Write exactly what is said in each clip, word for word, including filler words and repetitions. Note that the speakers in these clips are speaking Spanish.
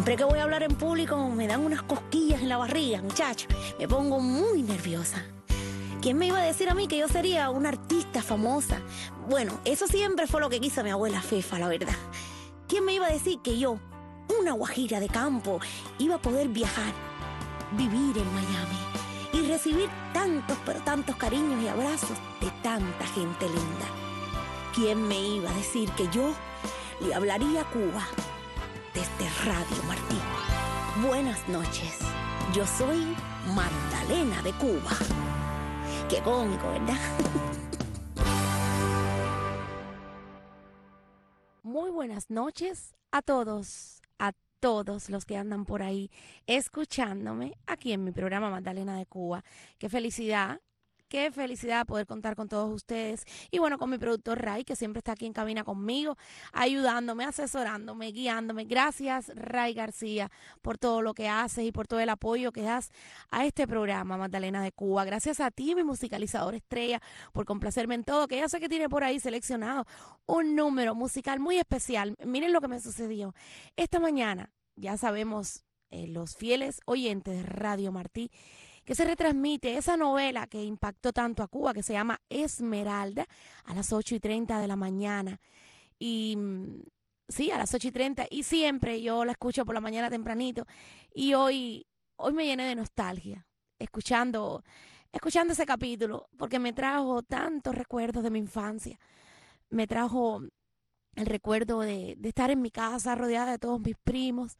Siempre que voy a hablar en público me dan unas cosquillas en la barriga, muchacho. Me pongo muy nerviosa. ¿Quién me iba a decir a mí que yo sería una artista famosa? Bueno, eso siempre fue lo que quiso mi abuela Fefa, la verdad. ¿Quién me iba a decir que yo, una guajira de campo, iba a poder viajar, vivir en Miami y recibir tantos, pero tantos cariños y abrazos de tanta gente linda? ¿Quién me iba a decir que yo le hablaría a Cuba desde Radio Martí? Buenas noches, yo soy Magdalena de Cuba. Qué cómico, ¿verdad? Muy buenas noches a todos, a todos los que andan por ahí escuchándome aquí en mi programa Magdalena de Cuba. Qué felicidad. Qué felicidad poder contar con todos ustedes y bueno, con mi productor Ray, que siempre está aquí en cabina conmigo, ayudándome, asesorándome, guiándome. Gracias, Ray García, por todo lo que haces y por todo el apoyo que das a este programa Magdalena de Cuba. Gracias a ti, mi musicalizador estrella, por complacerme en todo, que ya sé que tiene por ahí seleccionado un número musical muy especial. Miren lo que me sucedió. Esta mañana, ya sabemos, eh, los fieles oyentes de Radio Martí, que se retransmite esa novela que impactó tanto a Cuba, que se llama Esmeralda, a las ocho y treinta de la mañana. Y sí, a las ocho y treinta, y siempre yo la escucho por la mañana tempranito. Y hoy, hoy me llené de nostalgia, escuchando, escuchando ese capítulo, porque me trajo tantos recuerdos de mi infancia. Me trajo el recuerdo de, de estar en mi casa rodeada de todos mis primos,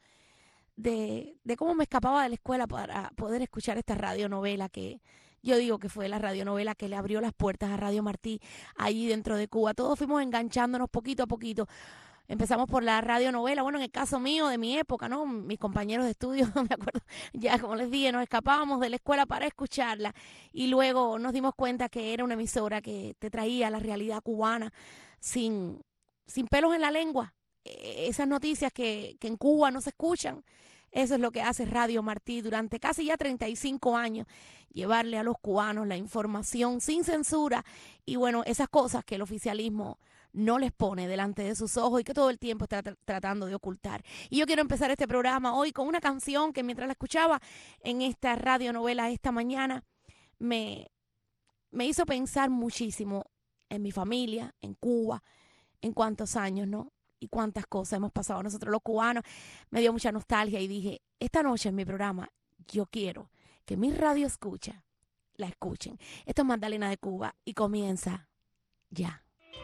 De, de cómo me escapaba de la escuela para poder escuchar esta radionovela que yo digo que fue la radionovela que le abrió las puertas a Radio Martí allí dentro de Cuba. Todos fuimos enganchándonos poquito a poquito. Empezamos por la radionovela, bueno, en el caso mío, de mi época, ¿no? Mis compañeros de estudio, me acuerdo, ya como les dije, nos escapábamos de la escuela para escucharla y luego nos dimos cuenta que era una emisora que te traía la realidad cubana sin, sin pelos en la lengua. Esas noticias que, que en Cuba no se escuchan. Eso es lo que hace Radio Martí durante casi ya treinta y cinco años, llevarle a los cubanos la información sin censura y bueno, esas cosas que el oficialismo no les pone delante de sus ojos y que todo el tiempo está tra- tratando de ocultar. Y yo quiero empezar este programa hoy con una canción que mientras la escuchaba en esta radionovela esta mañana me, me hizo pensar muchísimo en mi familia, en Cuba, en cuántos años, ¿no? Y cuántas cosas hemos pasado nosotros los cubanos. Me dio mucha nostalgia y dije, esta noche en mi programa yo quiero que mi radio escucha, la escuchen. Esto es Magdalena de Cuba y comienza ya.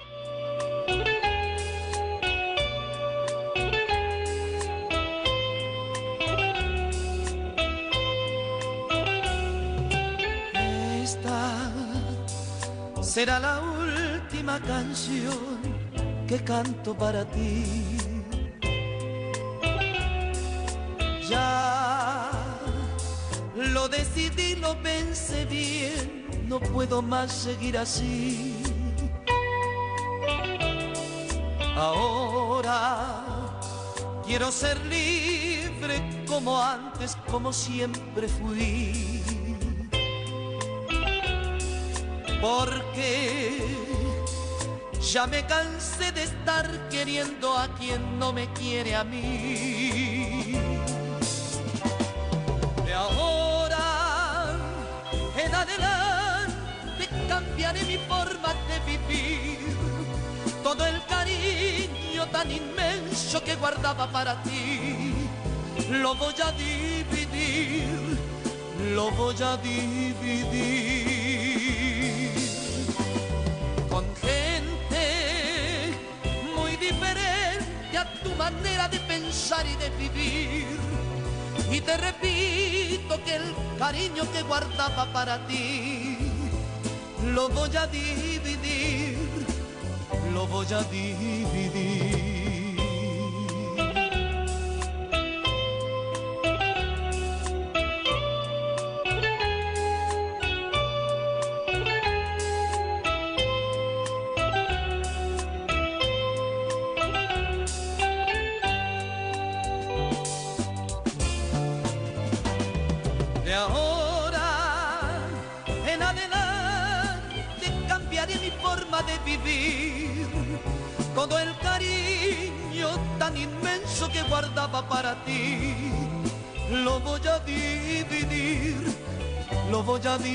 Esta será la última canción que canto para ti. Ya lo decidí, lo pensé bien, no puedo más seguir así. Ahora quiero ser libre como antes, como siempre fui. Porque ya me cansé de estar queriendo a quien no me quiere a mí. De ahora en adelante cambiaré mi forma de vivir. Todo el cariño tan inmenso que guardaba para ti lo voy a dividir, lo voy a dividir con gente muy diferente a tu manera de pensar y de vivir. Y te repito que el cariño que guardaba para ti lo voy a dividir, lo voy a dividir. De ahora en adelante cambiaré mi forma de vivir. Todo el cariño tan inmenso que que guardaba para ti, lo voy a dividir, lo voy a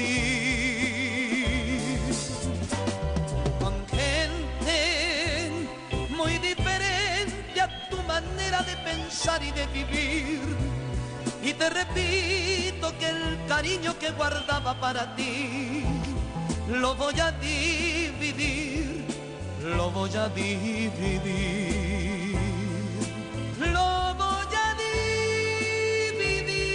dividir con gente muy diferente a tu manera de pensar y de vivir. Y te repito que el cariño que guardaba para ti, lo voy a dividir, lo voy a dividir, lo voy a dividir.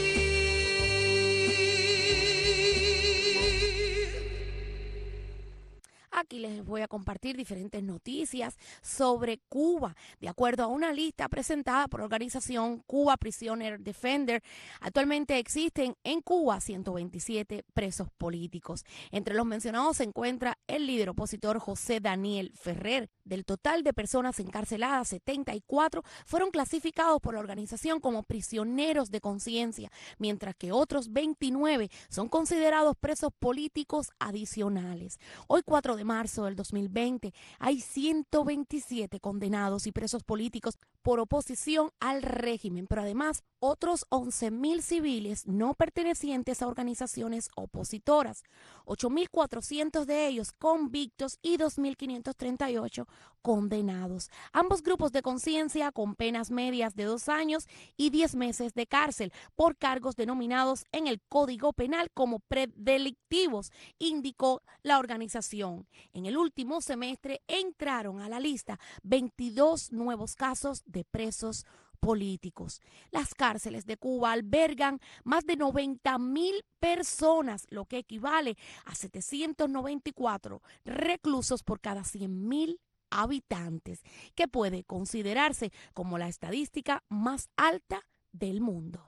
Aquí les voy a compartir diferentes noticias sobre Cuba. De acuerdo a una lista presentada por la organización Cuba Prisoner Defender, actualmente existen en Cuba ciento veintisiete presos políticos. Entre los mencionados se encuentra el líder opositor José Daniel Ferrer. Del total de personas encarceladas, setenta y cuatro fueron clasificados por la organización como prisioneros de conciencia, mientras que otros veintinueve son considerados presos políticos adicionales. Hoy, cuatro de marzo del dos mil veinte, hay ciento veintisiete condenados y presos políticos por oposición al régimen, pero además otros once mil civiles no pertenecientes a organizaciones opositoras, ocho mil cuatrocientos de ellos convictos y dos mil quinientos treinta y ocho condenados. Ambos grupos de conciencia con penas medias de dos años y diez meses de cárcel por cargos denominados en el Código Penal como predelictivos, indicó la organización. En el último semestre entraron a la lista veintidós nuevos casos de presos políticos. Las cárceles de Cuba albergan más de noventa mil personas, lo que equivale a setecientos noventa y cuatro reclusos por cada cien mil habitantes, que puede considerarse como la estadística más alta del mundo.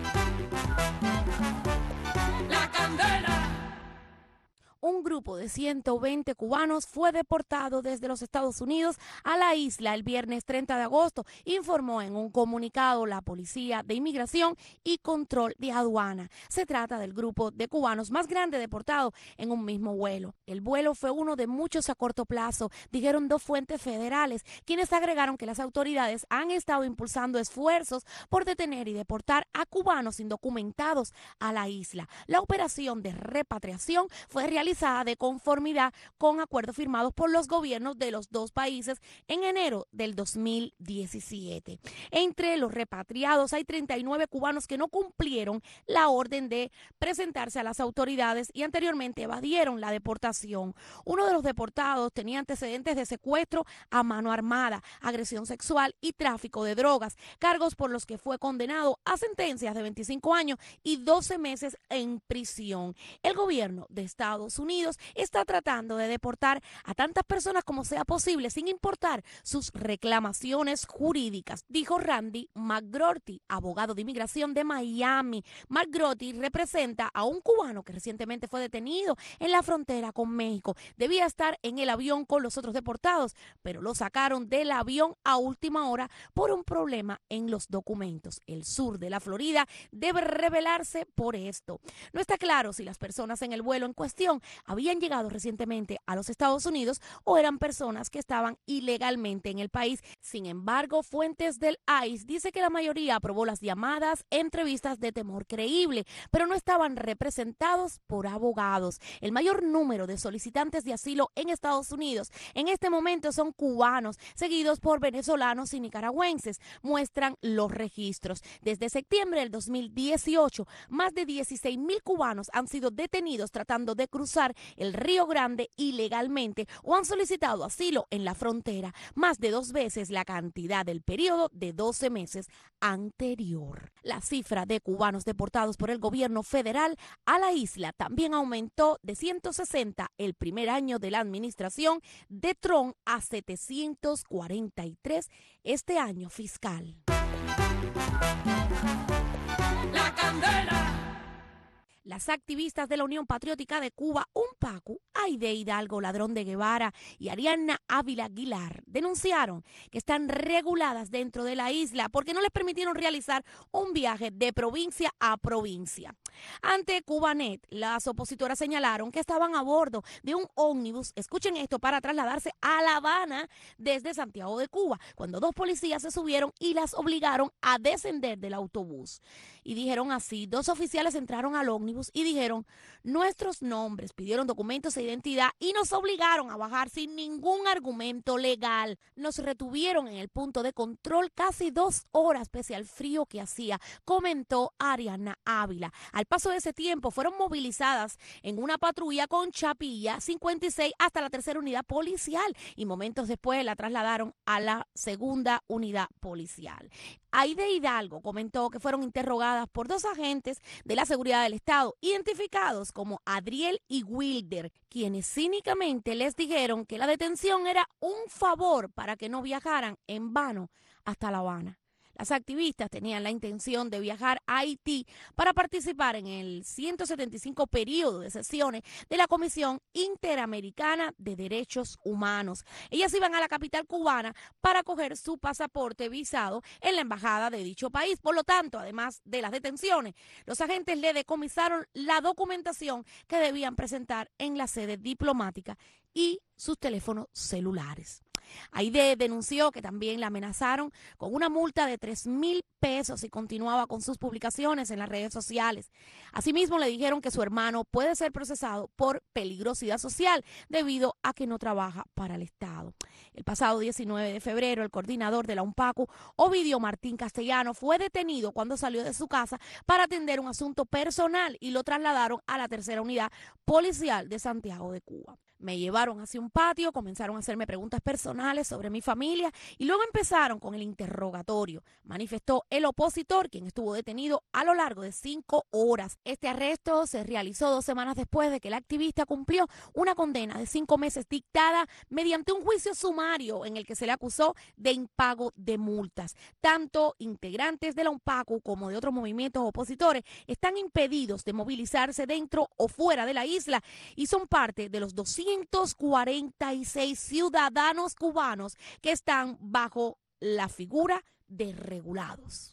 La candela. Un grupo de ciento veinte cubanos fue deportado desde los Estados Unidos a la isla el viernes treinta de agosto, informó en un comunicado la Policía de Inmigración y Control de Aduana. Se trata del grupo de cubanos más grande deportado en un mismo vuelo. El vuelo fue uno de muchos a corto plazo, dijeron dos fuentes federales, quienes agregaron que las autoridades han estado impulsando esfuerzos por detener y deportar a cubanos indocumentados a la isla. La operación de repatriación fue realizada de conformidad con acuerdos firmados por los gobiernos de los dos países en enero del dos mil diecisiete. Entre los repatriados hay treinta y nueve cubanos que no cumplieron la orden de presentarse a las autoridades y anteriormente evadieron la deportación. Uno de los deportados tenía antecedentes de secuestro a mano armada, agresión sexual y tráfico de drogas, cargos por los que fue condenado a sentencias de veinticinco años y doce meses en prisión. El gobierno de Estados Unidos está tratando de deportar a tantas personas como sea posible sin importar sus reclamaciones jurídicas, dijo Randy McGrorty, abogado de inmigración de Miami. McGrorty representa a un cubano que recientemente fue detenido en la frontera con México. Debía estar en el avión con los otros deportados, pero lo sacaron del avión a última hora por un problema en los documentos. El sur de la Florida debe revelarse por esto. No está claro si las personas en el vuelo en cuestión habían llegado recientemente a los Estados Unidos o eran personas que estaban ilegalmente en el país. Sin embargo, fuentes del I C E dicen que la mayoría aprobó las llamadas entrevistas de temor creíble, pero no estaban representados por abogados. El mayor número de solicitantes de asilo en Estados Unidos en este momento son cubanos, seguidos por venezolanos y nicaragüenses, muestran los registros. Desde septiembre del dos mil dieciocho, más de dieciséis mil cubanos han sido detenidos tratando de cruzar el Río Grande ilegalmente o han solicitado asilo en la frontera, más de dos veces la cantidad del periodo de doce meses anterior. La cifra de cubanos deportados por el gobierno federal a la isla también aumentó de ciento sesenta el primer año de la administración de Trump a setecientos cuarenta y tres este año fiscal. La candela. Las activistas de la Unión Patriótica de Cuba, UNPACU, Aide Hidalgo Ladrón de Guevara y Ariana Ávila Aguilar, denunciaron que están reguladas dentro de la isla porque no les permitieron realizar un viaje de provincia a provincia. Ante Cubanet, las opositoras señalaron que estaban a bordo de un ómnibus, escuchen esto, para trasladarse a La Habana desde Santiago de Cuba, cuando dos policías se subieron y las obligaron a descender del autobús. Y dijeron así, dos oficiales entraron al ómnibus y dijeron nuestros nombres, pidieron documentos de identidad y nos obligaron a bajar sin ningún argumento legal. Nos retuvieron en el punto de control casi dos horas pese al frío que hacía, comentó Ariana Ávila. Al paso de ese tiempo fueron movilizadas en una patrulla con Chapilla cincuenta y seis hasta la tercera unidad policial y momentos después la trasladaron a la segunda unidad policial. Aide Hidalgo comentó que fueron interrogadas por dos agentes de la seguridad del Estado, identificados como Adriel y Wilder, quienes cínicamente les dijeron que la detención era un favor para que no viajaran en vano hasta La Habana. Las activistas tenían la intención de viajar a Haití para participar en el ciento setenta y cinco periodo de sesiones de la Comisión Interamericana de Derechos Humanos. Ellas iban a la capital cubana para coger su pasaporte visado en la embajada de dicho país. Por lo tanto, además de las detenciones, los agentes le decomisaron la documentación que debían presentar en la sede diplomática y sus teléfonos celulares. Aide denunció que también la amenazaron con una multa de tres mil pesos y continuaba con sus publicaciones en las redes sociales. Asimismo, le dijeron que su hermano puede ser procesado por peligrosidad social debido a que no trabaja para el Estado. El pasado diecinueve de febrero, el coordinador de la UNPACU, Ovidio Martín Castellano, fue detenido cuando salió de su casa para atender un asunto personal y lo trasladaron a la tercera unidad policial de Santiago de Cuba. Me llevaron hacia un patio, comenzaron a hacerme preguntas personales sobre mi familia y luego empezaron con el interrogatorio, manifestó el opositor, quien estuvo detenido a lo largo de cinco horas. Este arresto se realizó dos semanas después de que el activista cumplió una condena de cinco meses dictada mediante un juicio sumario en el que se le acusó de impago de multas. Tanto integrantes de la UNPACU como de otros movimientos opositores están impedidos de movilizarse dentro o fuera de la isla y son parte de los doscientos cuarenta y seis ciudadanos cubanos que están bajo la figura de regulados.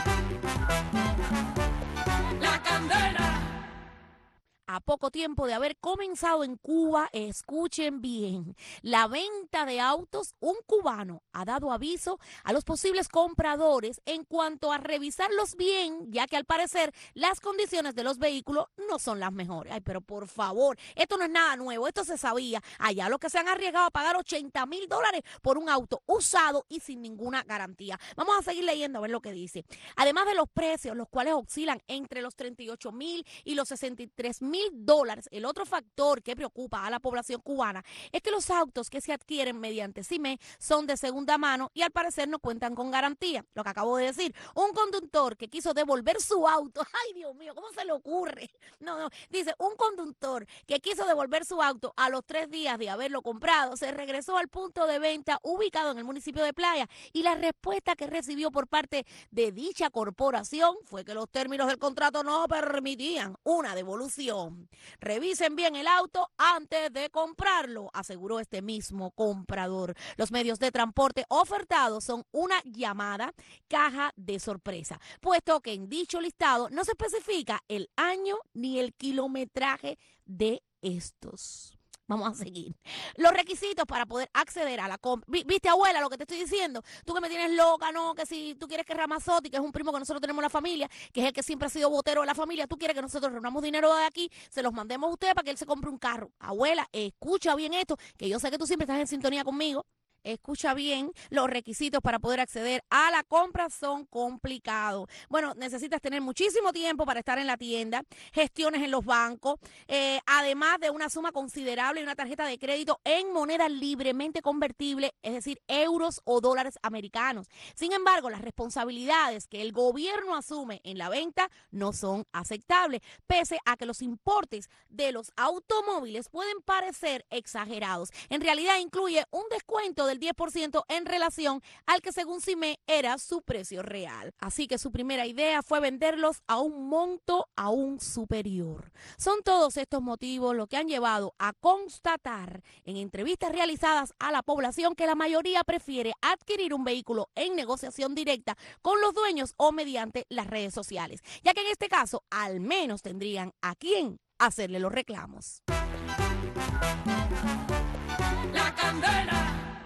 La Candela. A poco tiempo de haber comenzado en Cuba, escuchen bien, la venta de autos, un cubano ha dado aviso a los posibles compradores en cuanto a revisarlos bien, ya que al parecer las condiciones de los vehículos no son las mejores. Ay, pero por favor, esto no es nada nuevo, esto se sabía. Allá los que se han arriesgado a pagar ochenta mil dólares por un auto usado y sin ninguna garantía. Vamos a seguir leyendo a ver lo que dice. Además de los precios, los cuales oscilan entre los treinta y ocho mil y los sesenta y tres mil dólares. El otro factor que preocupa a la población cubana es que los autos que se adquieren mediante C I M E son de segunda mano y al parecer no cuentan con garantía. Lo que acabo de decir, un conductor que quiso devolver su auto, ay Dios mío, ¿cómo se le ocurre? No, no, dice, un conductor que quiso devolver su auto a los tres días de haberlo comprado, se regresó al punto de venta ubicado en el municipio de Playa y la respuesta que recibió por parte de dicha corporación fue que los términos del contrato no permitían una devolución. Revisen bien el auto antes de comprarlo, aseguró este mismo comprador. Los medios de transporte ofertados son una llamada caja de sorpresa, puesto que en dicho listado no se especifica el año ni el kilometraje de estos. Vamos a seguir. Los requisitos para poder acceder a la compra. ¿Viste, abuela, lo que te estoy diciendo? Tú que me tienes loca, ¿no? Que si tú quieres que Ramazotti, que es un primo que nosotros tenemos en la familia, que es el que siempre ha sido botero de la familia, tú quieres que nosotros reunamos dinero de aquí, se los mandemos a usted para que él se compre un carro. Abuela, escucha bien esto, que yo sé que tú siempre estás en sintonía conmigo. Escucha bien, los requisitos para poder acceder a la compra son complicados. Bueno, necesitas tener muchísimo tiempo para estar en la tienda, gestiones en los bancos, eh, además de una suma considerable y una tarjeta de crédito en moneda libremente convertible, es decir, euros o dólares americanos. Sin embargo, las responsabilidades que el gobierno asume en la venta no son aceptables, pese a que los importes de los automóviles pueden parecer exagerados. En realidad incluye un descuento de del diez por ciento en relación al que según CIME era su precio real. Así que su primera idea fue venderlos a un monto aún superior. Son todos estos motivos lo que han llevado a constatar en entrevistas realizadas a la población que la mayoría prefiere adquirir un vehículo en negociación directa con los dueños o mediante las redes sociales, ya que en este caso al menos tendrían a quién hacerle los reclamos. La candela.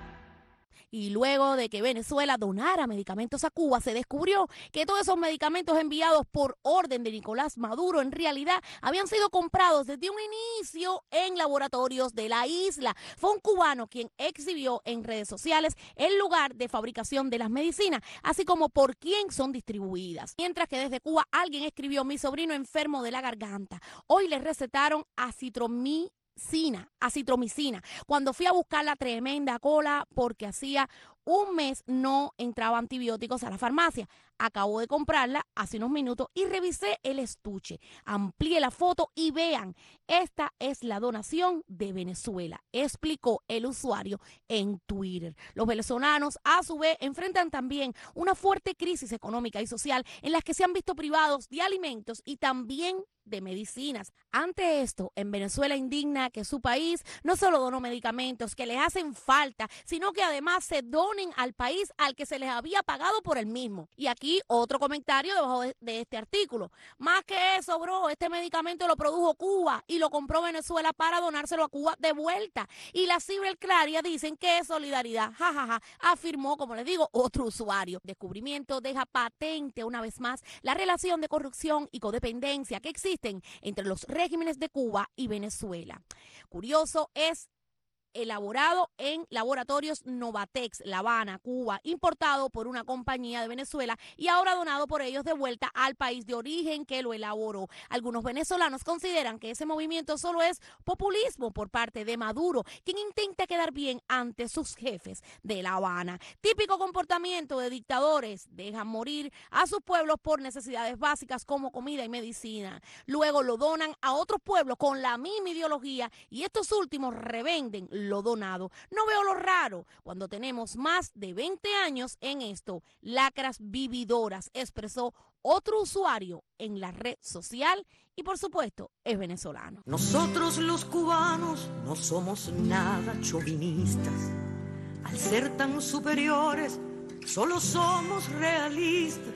Y luego de que Venezuela donara medicamentos a Cuba, se descubrió que todos esos medicamentos enviados por orden de Nicolás Maduro en realidad habían sido comprados desde un inicio en laboratorios de la isla. Fue un cubano quien exhibió en redes sociales el lugar de fabricación de las medicinas, así como por quién son distribuidas. Mientras que desde Cuba alguien escribió: mi sobrino enfermo de la garganta. Hoy le recetaron acitromicina. acitromicina. Cuando fui a buscar la tremenda cola porque hacía un mes no entraba antibióticos a la farmacia. Acabo de comprarla hace unos minutos y revisé el estuche. Amplié la foto y vean, esta es la donación de Venezuela, explicó el usuario en Twitter. Los venezolanos, a su vez, enfrentan también una fuerte crisis económica y social en las que se han visto privados de alimentos y también de medicinas. Ante esto, en Venezuela indigna que su país no solo donó medicamentos que les hacen falta, sino que además se donen al país al que se les había pagado por el mismo. Y aquí otro comentario debajo de, de este artículo. Más que eso, bro, este medicamento lo produjo Cuba y lo compró Venezuela para donárselo a Cuba de vuelta. Y las ciberclarias dicen que es solidaridad. Jajaja, ja, ja, afirmó, como les digo, otro usuario. Descubrimiento deja patente una vez más la relación de corrupción y codependencia que existe entre los regímenes de Cuba y Venezuela. Curioso es elaborado en laboratorios Novatex, La Habana, Cuba, importado por una compañía de Venezuela y ahora donado por ellos de vuelta al país de origen que lo elaboró. Algunos venezolanos consideran que ese movimiento solo es populismo por parte de Maduro, quien intenta quedar bien ante sus jefes de La Habana. Típico comportamiento de dictadores, dejan morir a sus pueblos por necesidades básicas como comida y medicina. Luego lo donan a otros pueblos con la misma ideología y estos últimos revenden lo donado. No veo lo raro cuando tenemos más de veinte años en esto. Lacras vividoras, expresó otro usuario en la red social y por supuesto es venezolano. Nosotros los cubanos no somos nada chauvinistas. Al ser tan superiores, solo somos realistas.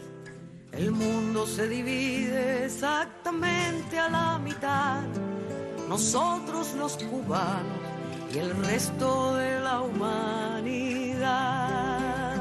El mundo se divide exactamente a la mitad. Nosotros los cubanos y el resto de la humanidad.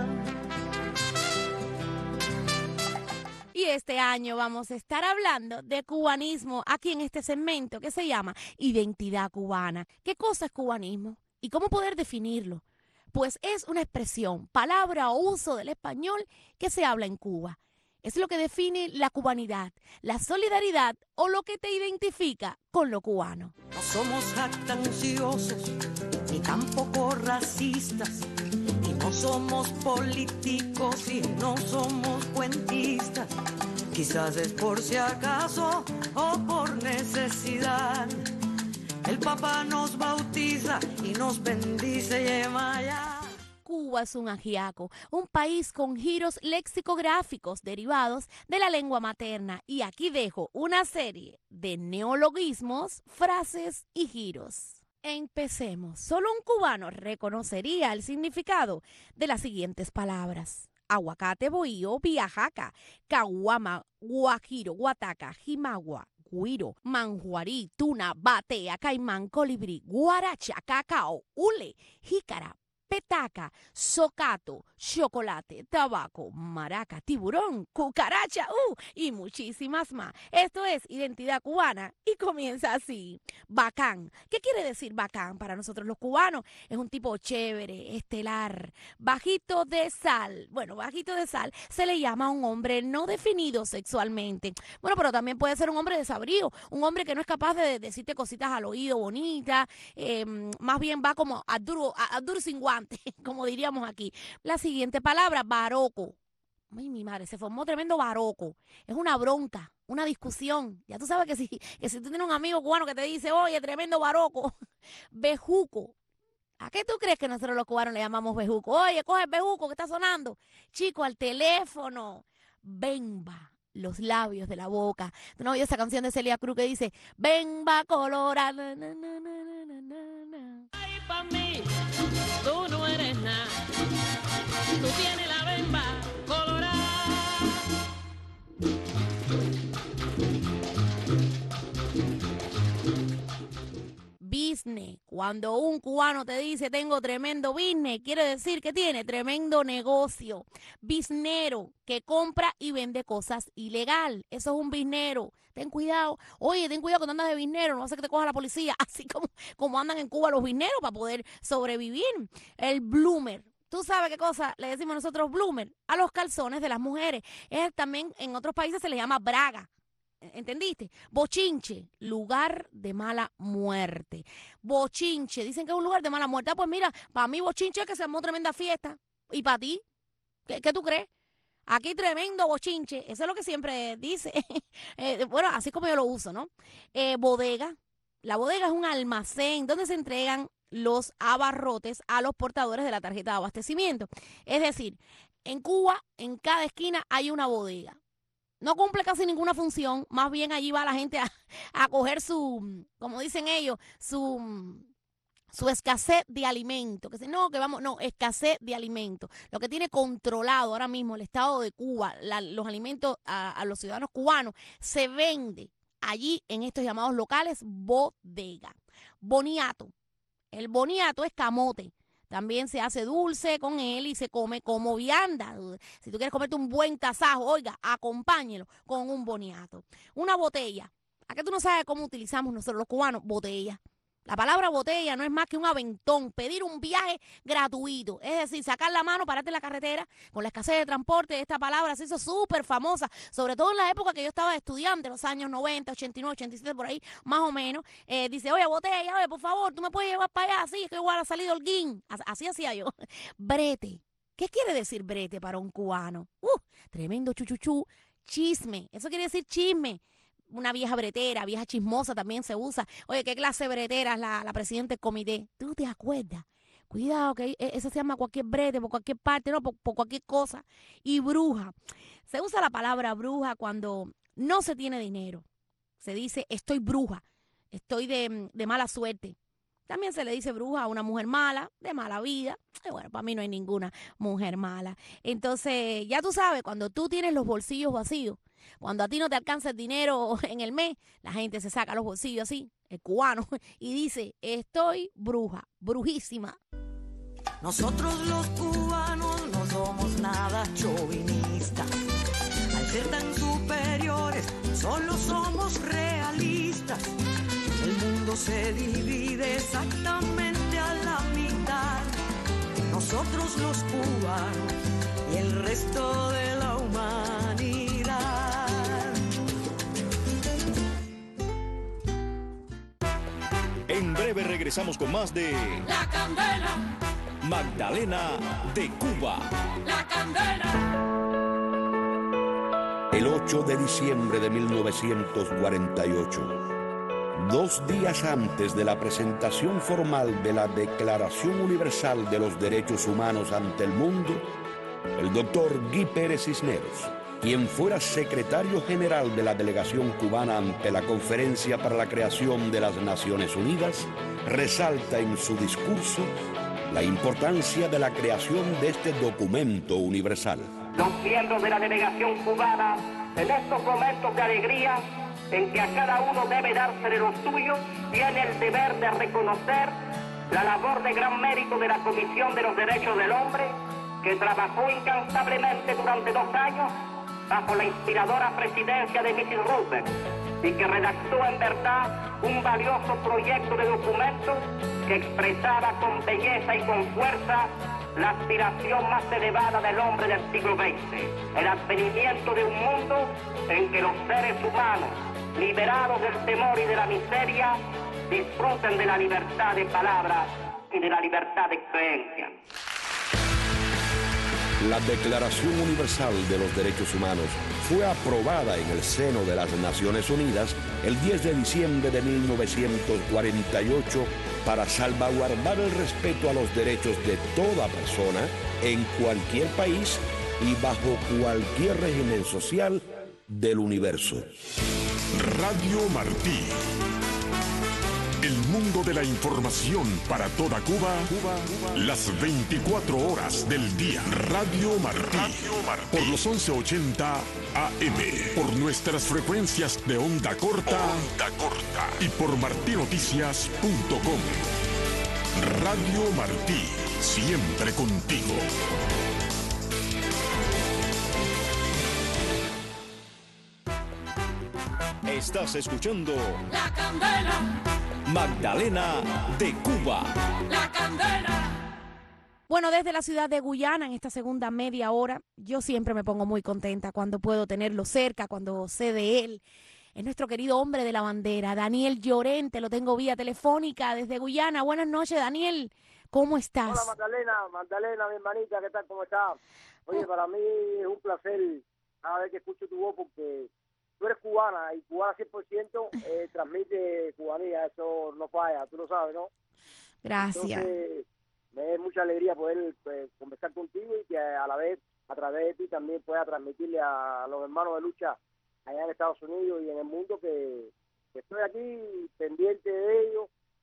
Y este año vamos a estar hablando de cubanismo aquí en este segmento que se llama Identidad Cubana. ¿Qué cosa es cubanismo? ¿Y cómo poder definirlo? Pues es una expresión, palabra o uso del español que se habla en Cuba. Es lo que define la cubanidad, la solidaridad o lo que te identifica con lo cubano. No somos jactanciosos ni tampoco racistas, y no somos políticos y no somos cuentistas. Quizás es por si acaso o por necesidad. El Papa nos bautiza y nos bendice y emaya. Cuba es un ajiaco, un país con giros lexicográficos derivados de la lengua materna. Y aquí dejo una serie de neologismos, frases y giros. Empecemos. Solo un cubano reconocería el significado de las siguientes palabras: aguacate, bohío, viajaca, caguama, guajiro, guataca, jimagua, guiro, manjuarí, tuna, batea, caimán, colibrí, guaracha, cacao, hule, jícara, petaca, socato, chocolate, tabaco, maraca, tiburón, cucaracha, uh, y muchísimas más. Esto es Identidad Cubana y comienza así. Bacán. ¿Qué quiere decir bacán para nosotros los cubanos? Es un tipo chévere, estelar, bajito de sal. Bueno, bajito de sal se le llama a un hombre no definido sexualmente. Bueno, pero también puede ser un hombre desabrío, un hombre que no es capaz de decirte cositas al oído bonitas, eh, más bien va como a duro, a, a duro sin guante, como diríamos aquí. La siguiente palabra, baroco. Ay, mi madre, se formó tremendo baroco. Es una bronca, una discusión. Ya tú sabes que si, que si tú tienes un amigo cubano que te dice, oye, tremendo baroco. Bejuco. ¿A qué tú crees que nosotros los cubanos le llamamos bejuco? Oye, coge el bejuco que está sonando. Chico, al teléfono. Bemba, los labios de la boca. ¿Tú no has oído esa canción de Celia Cruz que dice, Bemba colora? Na, na, na, na, na, na. Ay, pa' mí, tú no eres nada. Tú tienes la bemba colorada. Business. Cuando un cubano te dice tengo tremendo business, quiere decir que tiene tremendo negocio. Biznero, que compra y vende cosas ilegal. Eso es un biznero. Ten cuidado. Oye, ten cuidado cuando andas de biznero, no va a ser que te coja la policía. Así como, como andan en Cuba los bizneros para poder sobrevivir. El bloomer. ¿Tú sabes qué cosa le decimos nosotros bloomer? A los calzones de las mujeres. Es también en otros países se le llama braga. ¿Entendiste? Bochinche, lugar de mala muerte. Bochinche, dicen que es un lugar de mala muerte. Ah, pues mira, para mí bochinche es que se armó tremenda fiesta. ¿Y para ti? ¿Qué, qué tú crees? Aquí tremendo bochinche. Eso es lo que siempre dice. eh, bueno, así como yo lo uso, ¿no? Eh, bodega. La bodega es un almacén donde se entregan los abarrotes a los portadores de la tarjeta de abastecimiento. Es decir, en Cuba, en cada esquina hay una bodega. No cumple casi ninguna función, más bien allí va la gente a, a coger su, como dicen ellos, su, su escasez de alimento. Que si no, que vamos, no, escasez de alimento. Lo que tiene controlado ahora mismo el Estado de Cuba, la, los alimentos a, a los ciudadanos cubanos, se vende allí en estos llamados locales bodega. Boniato. El boniato es camote. También se hace dulce con él y se come como vianda. Si tú quieres comerte un buen tasajo, oiga, acompáñelo con un boniato. Una botella. ¿A qué tú no sabes cómo utilizamos nosotros los cubanos? Botella. La palabra botella no es más que un aventón, pedir un viaje gratuito. Es decir, sacar la mano, pararte en la carretera. Con la escasez de transporte, esta palabra se hizo súper famosa, sobre todo en la época que yo estaba estudiante, los años noventa, ochenta y nueve, ochenta y siete, por ahí, más o menos. Eh, dice, oye, botella, oye, por favor, tú me puedes llevar para allá. Así es que igual ha salido el guin. Así hacía yo. Brete. ¿Qué quiere decir brete para un cubano? Uh, tremendo chuchuchú. Chisme. Eso quiere decir chisme. Una vieja bretera, vieja chismosa también se usa. Oye, ¿qué clase de bretera es la, la presidenta del comité? ¿Tú te acuerdas? Cuidado, que eso se llama cualquier brete, por cualquier parte, no, por, por cualquier cosa. Y bruja. Se usa la palabra bruja cuando no se tiene dinero. Se dice, estoy bruja, estoy de, de mala suerte. También se le dice bruja a una mujer mala, de mala vida. Y bueno, para mí no hay ninguna mujer mala. Entonces, ya tú sabes, cuando tú tienes los bolsillos vacíos, cuando a ti no te alcanza el dinero en el mes, la gente se saca los bolsillos así, el cubano, y dice, estoy bruja, brujísima. Nosotros los cubanos no somos nada chauvinistas. Al ser tan superiores, solo somos realistas. El mundo se divide exactamente a la mitad. Nosotros los cubanos y el resto de la humanidad. En breve regresamos con más de La Candela, Magdalena de Cuba. La Candela. El ocho de diciembre de mil novecientos cuarenta y ocho, dos días antes de la presentación formal de la Declaración Universal de los Derechos Humanos ante el mundo, el doctor Guy Pérez Cisneros, quien fuera secretario general de la delegación cubana ante la Conferencia para la Creación de las Naciones Unidas, resalta en su discurso la importancia de la creación de este documento universal. Los miembros de la delegación cubana, en estos momentos de alegría, en que a cada uno debe darse de lo suyo, tiene el deber de reconocer la labor de gran mérito de la Comisión de los Derechos del Hombre, que trabajó incansablemente durante dos años bajo la inspiradora presidencia de missus Roosevelt y que redactó en verdad un valioso proyecto de documento que expresaba con belleza y con fuerza la aspiración más elevada del hombre del siglo veinte, el advenimiento de un mundo en que los seres humanos, liberados del temor y de la miseria, disfruten de la libertad de palabra y de la libertad de creencia. La Declaración Universal de los Derechos Humanos fue aprobada en el seno de las Naciones Unidas el diez de diciembre de mil novecientos cuarenta y ocho para salvaguardar el respeto a los derechos de toda persona en cualquier país y bajo cualquier régimen social del universo. Radio Martí. El mundo de la información para toda Cuba, las veinticuatro horas del día. Radio Martí, por los once ochenta A M, por nuestras frecuencias de onda corta, onda corta y por martinoticias punto com. Radio Martí, siempre contigo. Estás escuchando La Candela, Magdalena de Cuba. la Candela. Bueno, desde la ciudad de Guyana, en esta segunda media hora, yo siempre me pongo muy contenta cuando puedo tenerlo cerca, cuando sé de él. Es nuestro querido hombre de la bandera, Daniel Llorente, lo tengo vía telefónica desde Guyana. Buenas noches, Daniel, ¿cómo estás? Hola Magdalena, Magdalena, mi hermanita, ¿qué tal? ¿Cómo estás? Oye, para mí es un placer cada vez que escucho tu voz porque tú eres cubana y cubana cien por ciento eh, transmite cubanía, eso no falla, tú lo sabes, ¿no? Gracias. Entonces, me da mucha alegría poder pues, conversar contigo y que a la vez, a través de ti, también pueda transmitirle a los hermanos de lucha allá en Estados Unidos y en el mundo que, que estoy aquí pendiente de ellos,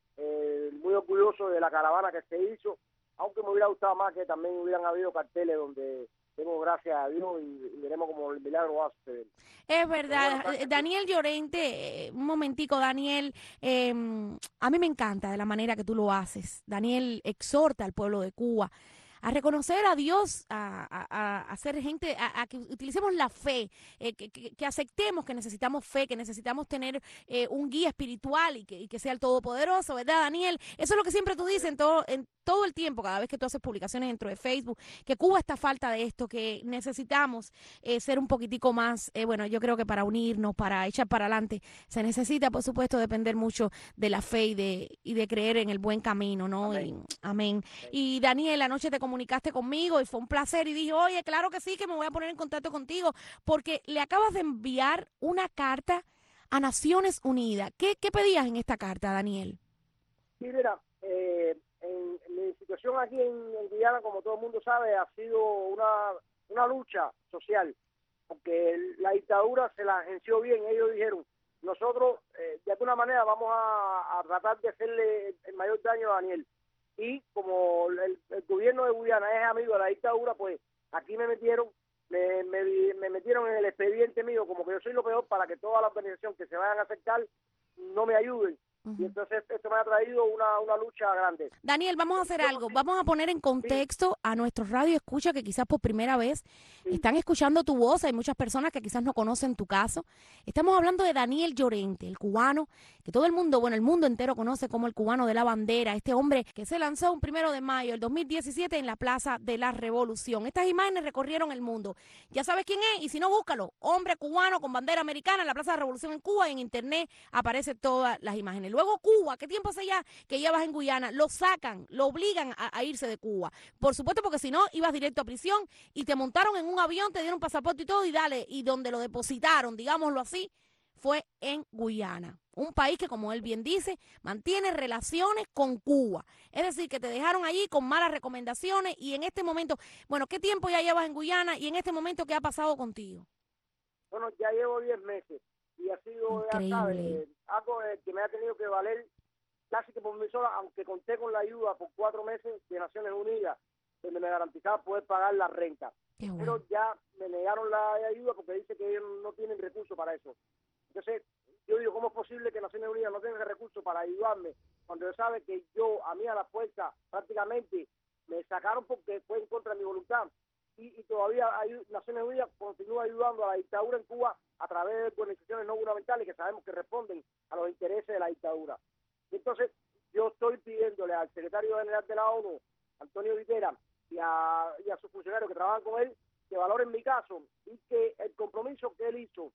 eh, muy orgulloso de la caravana que se hizo, aunque me hubiera gustado más que también hubieran habido carteles donde tengo gracias a Dios y, y veremos como el milagro va a suceder. Es verdad, Bueno, eh, Daniel Llorente, eh, un momentico, Daniel, eh, a mí me encanta de la manera que tú lo haces. Daniel exhorta al pueblo de Cuba a reconocer a Dios, a, a, a, a ser gente, a, a que utilicemos la fe, eh, que, que, que aceptemos que necesitamos fe, que necesitamos tener eh, un guía espiritual y que, y que sea el Todopoderoso, ¿verdad, Daniel? Eso es lo que siempre tú dices en todo, en todo el tiempo, cada vez que tú haces publicaciones dentro de Facebook, que Cuba está a falta de esto, que necesitamos eh, ser un poquitico más, eh, bueno, yo creo que para unirnos, para echar para adelante, se necesita, por supuesto, depender mucho de la fe y de, y de creer en el buen camino, ¿no? Amén. Y, amén. Y Daniel, anoche te comunicaste conmigo y fue un placer y dije, oye, claro que sí, que me voy a poner en contacto contigo, porque le acabas de enviar una carta a Naciones Unidas. ¿Qué, qué pedías en esta carta, Daniel? Sí, mira, eh, en, en mi situación aquí en, en Guyana, como todo el mundo sabe, ha sido una, una lucha social, porque la dictadura se la agenció bien. Ellos dijeron, nosotros eh, de alguna manera vamos a, a tratar de hacerle el mayor daño a Daniel. Y como el, el gobierno de Guyana es amigo de la dictadura, pues aquí me metieron, me, me, me metieron en el expediente mío como que yo soy lo peor para que toda la organización que se vayan a acercar no me ayuden. Uh-huh. Y entonces esto me ha traído una, una lucha grande. Daniel, vamos a hacer algo, vamos a poner en contexto sí. a nuestros radio escucha que quizás por primera vez sí. están escuchando tu voz, hay muchas personas que quizás no conocen tu caso. Estamos hablando de Daniel Llorente, el cubano, que todo el mundo, bueno, el mundo entero conoce como el cubano de la bandera, este hombre que se lanzó un primero de mayo del dos mil diecisiete en la Plaza de la Revolución. Estas imágenes recorrieron el mundo. Ya sabes quién es, y si no, búscalo. Hombre cubano con bandera americana en la Plaza de la Revolución en Cuba, y en internet aparecen todas las imágenes. Luego Cuba, ¿qué tiempo hace ya que llevas en Guyana? Lo sacan, lo obligan a, a irse de Cuba. Por supuesto, porque si no, ibas directo a prisión y te montaron en un avión, te dieron pasaporte y todo, y dale, y donde lo depositaron, digámoslo así, fue en Guyana. Un país que, como él bien dice, mantiene relaciones con Cuba. Es decir, que te dejaron allí con malas recomendaciones y en este momento, bueno, ¿qué tiempo ya llevas en Guyana y en este momento qué ha pasado contigo? Bueno, ya llevo diez meses. Y ha sido, ya sabes, algo eh, que me ha tenido que valer casi que por mí sola, aunque conté con la ayuda por cuatro meses de Naciones Unidas, donde me garantizaba poder pagar la renta. Bueno. Pero ya me negaron la ayuda porque dice que ellos no tienen recursos para eso. Entonces, yo digo, ¿cómo es posible que Naciones Unidas no tenga recursos para ayudarme cuando ellos saben que yo, a mí a la fuerza, prácticamente me sacaron porque fue en contra de mi voluntad? Y, y todavía hay, Naciones Unidas continúa ayudando a la dictadura en Cuba a través de organizaciones no gubernamentales que sabemos que responden a los intereses de la dictadura. Y entonces yo estoy pidiéndole al secretario general de la ONU, Antonio Vitera, y a, y a sus funcionarios que trabajan con él, que valoren mi caso y que el compromiso que él hizo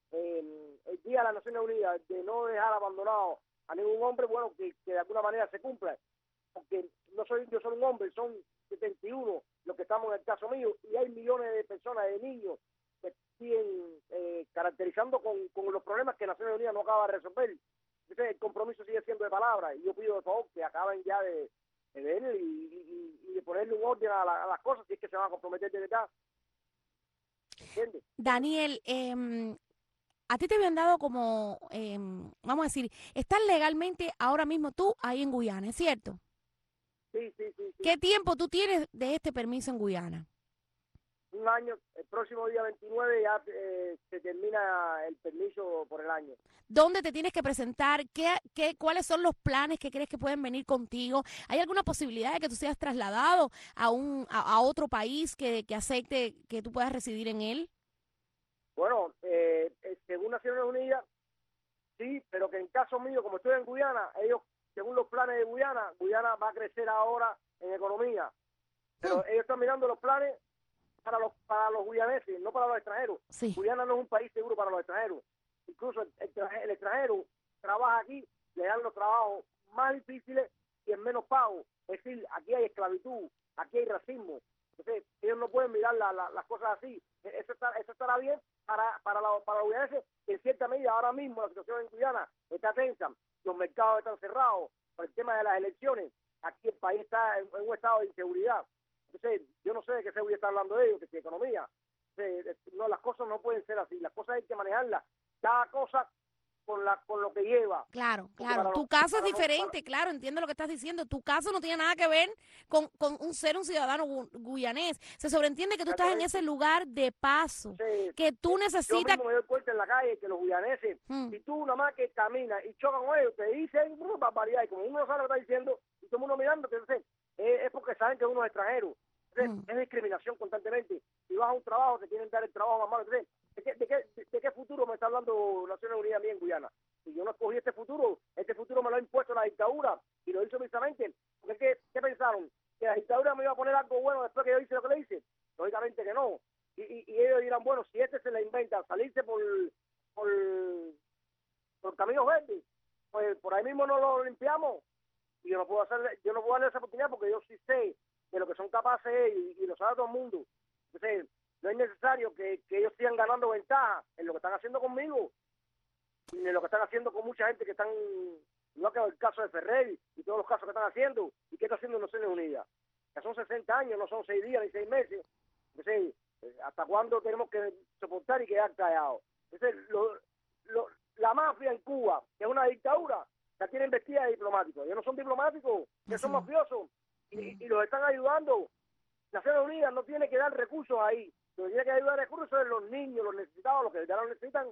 eh, el día de las Naciones Unidas de no dejar abandonado a ningún hombre, bueno, que, que de alguna manera se cumpla. Porque no soy yo soy un hombre, son setenta y uno los que estamos en el caso mío, y hay millones de personas, de niños, que siguen eh, caracterizando con, con los problemas que Naciones Unidas no acaba de resolver. Entonces el compromiso sigue siendo de palabra, y yo pido de favor que acaben ya de, de ver y, y, y de ponerle un orden a, la, a las cosas, si es que se van a comprometer de verdad. ¿Entiendes? Daniel, eh, a ti te habían dado como, eh, vamos a decir, estás legalmente ahora mismo tú ahí en Guyana, ¿es cierto? Sí, sí, sí, sí. ¿Qué tiempo tú tienes de este permiso en Guyana? Un año, el próximo día veintinueve ya eh, se termina el permiso por el año. ¿Dónde te tienes que presentar? ¿Qué, qué, ¿Cuáles son los planes que crees que pueden venir contigo? ¿Hay alguna posibilidad de que tú seas trasladado a un a, a otro país que, que acepte que tú puedas residir en él? Bueno, eh, eh, según Naciones Unidas, sí, pero que en caso mío, como estoy en Guyana, ellos, según los planes de Guyana, Guyana va a crecer ahora en economía. Pero Hmm. ellos están mirando los planes para los para los guyaneses, no para los extranjeros. Sí. Guyana no es un país seguro para los extranjeros. Incluso el, el, el extranjero trabaja aquí, le dan los trabajos más difíciles y en menos pago. Es decir, aquí hay esclavitud, aquí hay racismo. Entonces, ellos no pueden mirar la, la, las cosas así. Eso, está, eso estará bien para, para, la, para los guyaneses, que en cierta medida ahora mismo la situación en Guyana está tensa, los mercados están cerrados por el tema de las elecciones. Aquí el país está en, en un estado de inseguridad. Entonces, yo no sé de qué se voy a estar hablando de ellos, que si economía. Entonces, no, las cosas no pueden ser así, las cosas hay que manejarlas, cada cosa con la con lo que lleva. Claro, claro. Para Tu los- caso es para los- diferente, claro, entiendo lo que estás diciendo. Tu caso no tiene nada que ver con, con un ser un ciudadano gu- guyanés. Se sobreentiende que tú estás en ese lugar de paso, Sí, que tú yo necesitas... mismo me doy cuenta en la calle que los guyaneses, Hmm. si tú nada más que caminas y chocan con ellos, te dicen una barbaridad, y como uno no sabe lo que está diciendo, y todo el mundo mirando, entonces es, es porque saben que uno es extranjero. Entonces, Hmm. es discriminación constantemente. Si vas a un trabajo, te quieren dar el trabajo más malo. Entonces, ¿de qué, de, qué, de, de qué futuro me está hablando Naciones Unidas a mí en Guyana? Si yo no escogí este futuro, este futuro me lo ha impuesto la dictadura, y lo hizo precisamente. Porque, ¿qué, ¿qué pensaron? ¿Que la dictadura me iba a poner algo bueno después que yo hice lo que le hice? Lógicamente que no. Y, y, y ellos dirán, bueno, si este se le inventa salirse por, por, por caminos verdes, pues por ahí mismo no lo limpiamos. Y yo no puedo hacer, yo no puedo darle esa oportunidad porque yo sí sé de lo que son capaces ellos, y, y lo sabe todo el mundo. Entonces, no es necesario que, que ellos sigan ganando ventaja en lo que están haciendo conmigo, ni en lo que están haciendo con mucha gente que están, no que el caso de Ferrer y todos los casos que están haciendo, y que está haciendo Naciones Unidas. Que son sesenta años, no son seis días ni seis meses. Entonces, ¿hasta cuándo tenemos que soportar y quedar callados? Entonces, lo, lo, la mafia en Cuba, que es una dictadura, la tienen vestida de diplomáticos. Ellos no son diplomáticos, ellos son mafiosos, y, y los están ayudando. Naciones Unidas no tiene que dar recursos ahí. Lo que tiene que ayudar recursos es los niños, los necesitados, los que ya lo necesitan.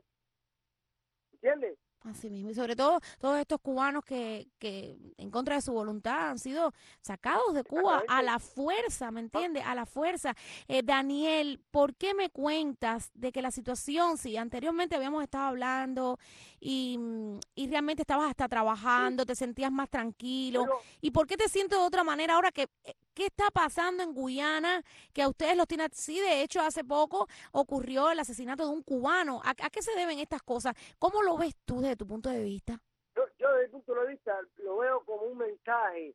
¿Entiendes? Así mismo, y sobre todo todos estos cubanos que, que en contra de su voluntad han sido sacados de Cuba a la fuerza, ¿me entiendes? A la fuerza. Eh, Daniel, ¿por qué me cuentas de que la situación, si anteriormente habíamos estado hablando y, y realmente estabas hasta trabajando, te sentías más tranquilo, Bueno, ¿y por qué te sientes de otra manera ahora que... ¿Qué está pasando en Guyana que a ustedes los tiene así? De hecho, hace poco ocurrió el asesinato de un cubano. ¿A, a qué se deben estas cosas? ¿Cómo lo ves tú desde tu punto de vista? yo, yo desde el punto de vista lo veo como un mensaje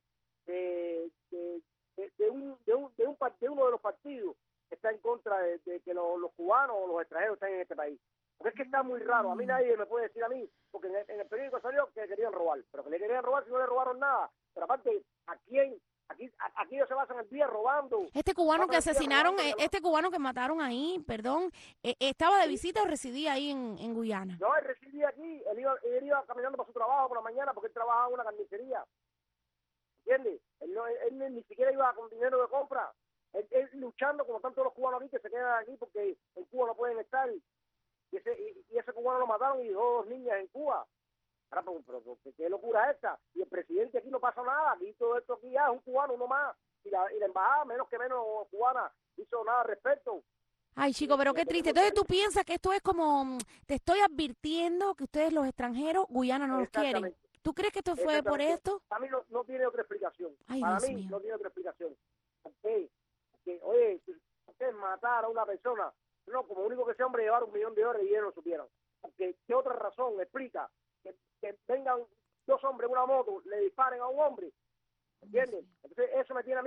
de, de, de, de, un, de, un, de, un, de uno de los partidos que está en contra de, de que los, los cubanos o los extranjeros estén en este país. Porque es que está muy raro. A mí nadie me puede decir a mí, porque en el, en el periódico salió que querían robar, pero que le querían robar si no le robaron nada. Pero aparte, ¿a quién? Aquí, aquí ellos se basan el día robando. Este cubano que Pasan el día asesinaron, robando, eh, este cubano que mataron ahí, perdón, eh, ¿estaba de visita o residía ahí en, en Guyana? No, él residía aquí, él iba, él iba caminando para su trabajo por la mañana porque él trabajaba en una carnicería. ¿Entiendes? Él, no, él, él ni siquiera iba con dinero de compra. Él, él luchando como tantos los cubanos aquí que se quedan aquí porque en Cuba no pueden estar. Y ese, y, y ese cubano lo mataron y dejó dos niñas en Cuba. Ahora, pero, pero, pero, ¿qué locura es esta? Y el presidente aquí no pasa nada. Aquí todo esto aquí ya es un cubano, uno más. Y la, y la embajada, menos que menos cubana, hizo nada al respecto. Ay, chico, pero qué triste. Entonces tú piensas que esto es como, mm, te estoy advirtiendo que ustedes los extranjeros, Guyana no los quieren. ¿Tú crees que esto fue por esto? Para mí no, no tiene otra explicación. Ay, Para Dios mí mío. no tiene otra explicación. ¿Por qué? Porque, oye, si ustedes matar a una persona, no, como único que ese hombre llevar un millón de dólares y ellos lo supieron. Porque, ¿qué otra razón explica que, que vengan dos hombres en una moto, le disparen a un hombre? ¿Entiendes? Entonces, eso me tiene a mí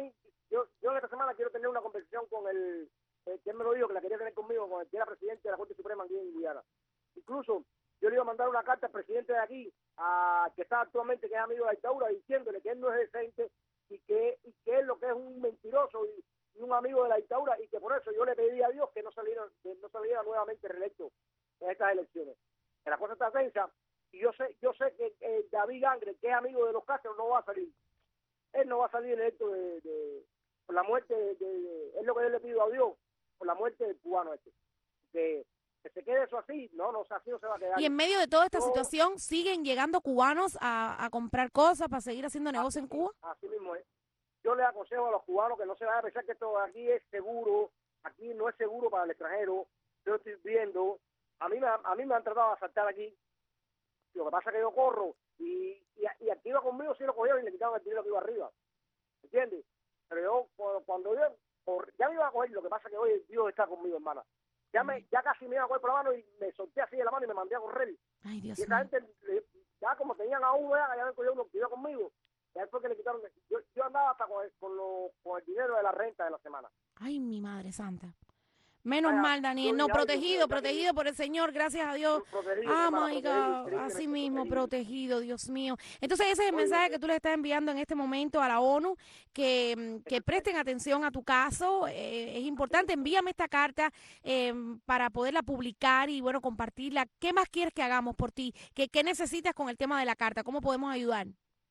yo, yo en esta semana quiero tener una conversación con el, eh, que él me lo dijo, que la quería tener conmigo, con el que era presidente de la Corte Suprema aquí en Guyana. Incluso yo le iba a mandar una carta al presidente de aquí, a, que está actualmente, que es amigo de la dictadura, diciéndole que él no es decente y que, y que él lo que es un mentiroso y, y un amigo de la dictadura, y que por eso yo le pedí a Dios que no saliera, que no saliera nuevamente reelecto en estas elecciones. Que la cosa está tensa, y yo sé, yo sé que eh, David Gangre, que es amigo de los Castro, no va a salir. Él no va a salir electo de, de, por la muerte, de, de, es lo que yo le pido a Dios, por la muerte del cubano este. Que, que se quede eso así, no, no, así no se va a quedar. Y en medio de toda esta Yo, situación, ¿siguen llegando cubanos a, a comprar cosas para seguir haciendo negocio en Cuba? Así mismo es. Yo les aconsejo a los cubanos que no se vayan a pensar que esto aquí es seguro, aquí no es seguro para el extranjero. Yo estoy viendo, a mí me, a mí me han tratado de asaltar aquí, lo que pasa es que yo corro, y, y, y aquí iba conmigo, sí lo cogieron y le quitaron el dinero que iba arriba, ¿entiendes? Pero yo, cuando, cuando yo, por, ya me iba a coger, lo que pasa es que hoy Dios está conmigo, hermana. Ya me, ya casi me iba a coger por la mano y me solté así de la mano y me mandé a correr. Ay, Dios y esa mío. gente, ya como tenían a uno, ya me cogió uno que iba conmigo, ya después que le quitaron, yo, yo andaba hasta con el, con, lo, con el dinero de la renta de la semana. Ay, mi Madre Santa. Menos Ay, mal, Daniel. No, ay, protegido, Dios, protegido por el Señor, gracias a Dios. protegido, Ah, hermana, my protegido, God, increíblemente así mismo, protegido. protegido, Dios mío. Entonces ese es el Oye, mensaje que tú le estás enviando en este momento a la ONU, que, mm, que presten atención a tu caso. Eh, es importante, envíame esta carta eh, para poderla publicar y, bueno, compartirla. ¿Qué más quieres que hagamos por ti? ¿Qué, qué necesitas con el tema de la carta? ¿Cómo podemos ayudar?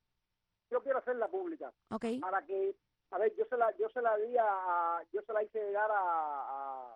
Yo quiero hacerla pública. Ok. Para que, a ver, yo se la, yo se la di a, yo se la hice llegar a,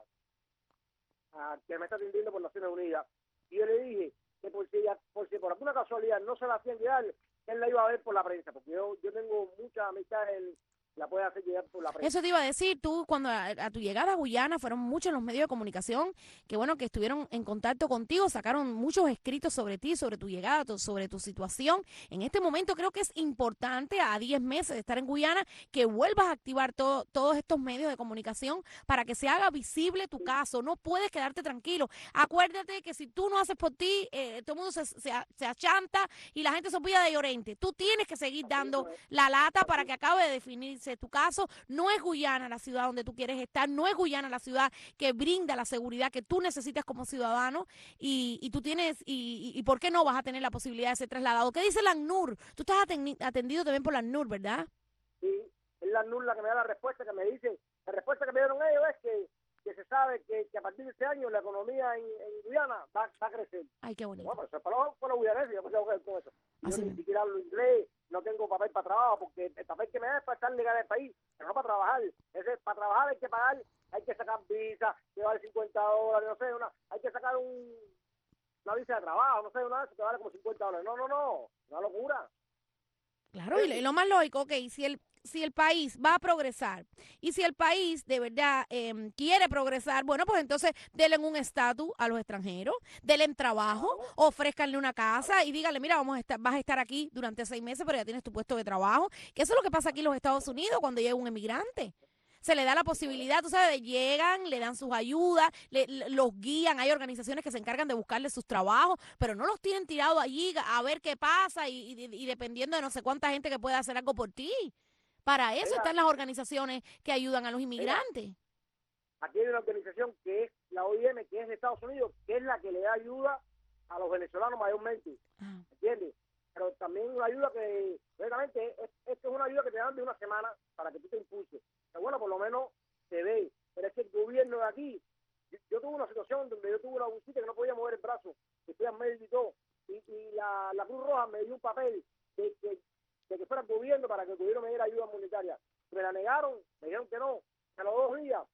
a, a que me está atendiendo por Naciones Unidas. Y yo le dije que por si, ella, por si por alguna casualidad no se la hacían llegar, él la iba a ver por la prensa, porque yo, yo tengo mucha amistad en la puede hacer llegar por la prensa. Eso te iba a decir, tú cuando a, a tu llegada a Guyana fueron muchos los medios de comunicación que bueno, que estuvieron en contacto contigo, sacaron muchos escritos sobre ti, sobre tu llegada, tu, sobre tu situación. En este momento creo que es importante, a diez meses de estar en Guyana, que vuelvas a activar todo, todos estos medios de comunicación para que se haga visible tu caso. No puedes quedarte tranquilo. Acuérdate que si tú no haces por ti, eh, todo el mundo se, se, se achanta y la gente se olvida de Llorente. Tú tienes que seguir dando la lata para que acabe de definirse tu caso. No es Guyana la ciudad donde tú quieres estar, no es Guyana la ciudad que brinda la seguridad que tú necesitas como ciudadano y, y tú tienes, y, y, y ¿por qué no vas a tener la posibilidad de ser trasladado? ¿Qué dice la ACNUR? Tú estás atendido también por la ACNUR, ¿verdad? Sí, es la ACNUR la que me da la respuesta, que me dice, la respuesta que me dieron ellos es que, que se sabe que, que a partir de este año la economía en, en Guyana va, va a crecer. Ay, qué bonito. Bueno, pues para los, para los guyaneses, yo me tengo que ver con eso. Yo Así ni mismo. siquiera hablo inglés, no tengo papel para trabajo, porque el papel que me da es para estar legal en el país, pero no para trabajar. Ese, para trabajar hay que pagar, hay que sacar visa, que vale cincuenta dólares, no sé, una, hay que sacar un, una visa de trabajo, no sé, una vez que vale como cincuenta dólares. No, no, no, una locura. Claro, y lo, y lo más lógico, ok, si el, si el país va a progresar y si el país de verdad eh, quiere progresar, bueno, pues entonces denle un estatus a los extranjeros, denle trabajo, ofrézcanle una casa y díganle, mira, vamos a estar, vas a estar aquí durante seis meses, pero ya tienes tu puesto de trabajo, que eso es lo que pasa aquí en los Estados Unidos cuando llega un emigrante. Se le da la posibilidad, tú sabes, de llegan, le dan sus ayudas, le, le- los guían, hay organizaciones que se encargan de buscarle sus trabajos, pero no los tienen tirados allí a ver qué pasa y, y- y dependiendo de no sé cuánta gente que pueda hacer algo por ti. Para eso Mira. están las organizaciones que ayudan a los inmigrantes. Aquí hay una organización que es la O I M, que es de Estados Unidos, que es la que le da ayuda a los venezolanos mayormente, Ah, ¿entiendes? Pero también una ayuda que, realmente, es, esto es una ayuda que te dan de una semana para que tú te impulses. Pero bueno, por lo menos se ve. Pero es que el gobierno de aquí, yo, yo tuve una situación donde yo tuve una busita que no podía mover el brazo, que fui al médico y todo, y, y la, la Cruz Roja me dio un papel de que, de que fuera el gobierno para que el gobierno me diera ayuda humanitaria. Me la negaron, me dijeron que no. A los dos días,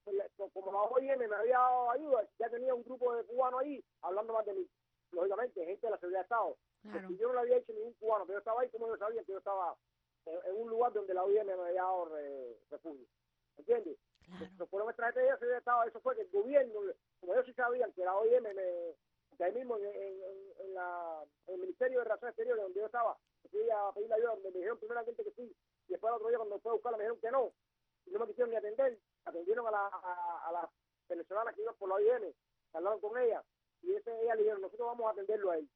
como la O I M me había dado ayuda, ya tenía un grupo de cubanos ahí hablando más de mí. Lógicamente, gente de la seguridad de Estado. claro. Porque yo no le había hecho ningún cubano, pero yo estaba ahí como ellos sabían que yo estaba en, en un lugar donde la O I M me había dado re, refugio. ¿Entiendes? Claro. No fueron estrategias de la seguridad de Estado, eso fue que el gobierno, como ellos sí sabían que la O I M me, que ahí mismo en, en, en, en la, en el Ministerio de Relaciones Exteriores donde yo estaba, fui a pedir la ayuda, donde me dijeron primeramente que sí, y después el otro día cuando fue a buscarla me dijeron que no, y no me quisieron ni atender, atendieron a la, a, a las venezolanas que iban por la O I M, hablaron con ella, y ese ella le dijeron, nosotros vamos a atenderlo a él.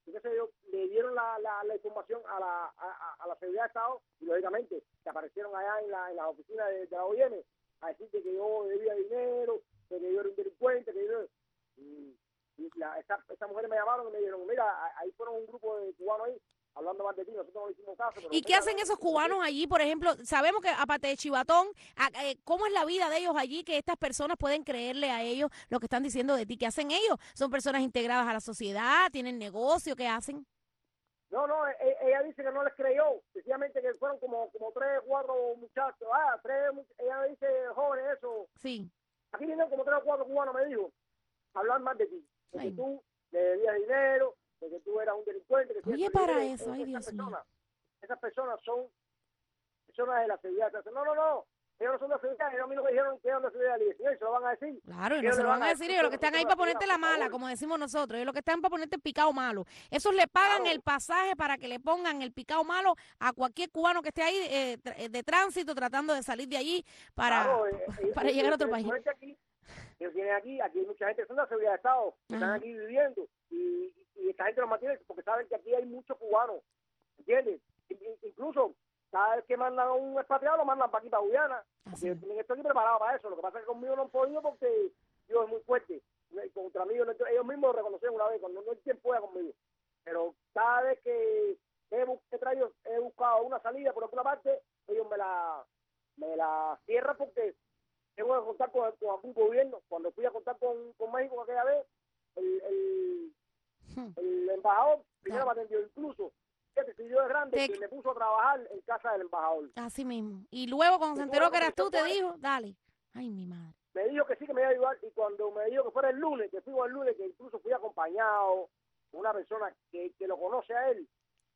qué sé yo, le dieron la, la, la información a la, a, a la seguridad de Estado y lógicamente se aparecieron allá en la, en las oficinas de, de la O I M a decirte que yo debía dinero, que yo era un delincuente, que yo... Y, y la, esta, esta mujeres me llamaron y me dijeron, mira, ahí fueron un grupo de cubanos ahí hablando más de ti, nosotros no le hicimos caso. Pero ¿Y qué hacen esos cubanos allí? Por ejemplo, sabemos que aparte de Chivatón, a- eh, ¿cómo es la vida de ellos allí que estas personas pueden creerle a ellos lo que están diciendo de ti? ¿Qué hacen ellos? ¿Son personas integradas a la sociedad? ¿Tienen negocio? ¿Qué hacen? No, no, e- ella dice que no les creyó, sencillamente que fueron como, como tres, cuatro muchachos, ah, tres, mu- ella dice jóvenes, eso. Sí. Aquí vienen como tres o cuatro cubanos, me dijo, hablar más de ti, de Ay. que tú le debías dinero, de que tú eras un delincuente. Que Oye, cierto, para y, eso, eh, ay, esas Dios personas, esas personas son personas de la seguridad. No, no, no, ellos no son de la seguridad, ellos a mí lo que dijeron que eran de la seguridad, y ellos se lo van a decir. Claro, y no Ellos se le lo van a decir, ellos lo que están ahí para ponerte la por mala, favor. como decimos nosotros, ellos lo que están para ponerte el picado malo. Esos le pagan Claro. el pasaje para que le pongan el picado malo a cualquier cubano que esté ahí eh, tra- eh, de tránsito tratando de salir de allí para, Claro, eh, eh, para eh, llegar a eh, otro eh, país. suerte Aquí, ellos tienen aquí, aquí hay mucha gente que son de la seguridad de Estado, que están Ajá. aquí viviendo, y, y esta gente los mantiene porque saben que aquí hay muchos cubanos, ¿entiendes? I- i- Incluso, cada vez que mandan un expatriado, lo mandan para aquí, para Guyana, Así porque tienen esto aquí preparado para eso. Lo que pasa es que conmigo no han podido porque Dios es muy fuerte, y contra mí, no- ellos mismos lo reconocieron una vez, cuando no hay quien pueda conmigo. Pero cada vez que he, bu- he, traído, he buscado una salida por alguna parte, ellos me la, me la cierran porque tengo que contar con, con algún gobierno. Cuando fui a contar con, con México aquella vez, el, el, Hmm. el embajador primero Claro. me atendió, incluso este tío es grande Te- que me puso a trabajar en casa del embajador. Así mismo. Y luego cuando se Y enteró luego que eras tú, te comenzó a- dijo, dale. Ay, mi madre. Me dijo que sí, que me iba a ayudar, y cuando me dijo que fuera el lunes, que fuimos el lunes, que incluso fui acompañado por una persona que, que lo conoce a él,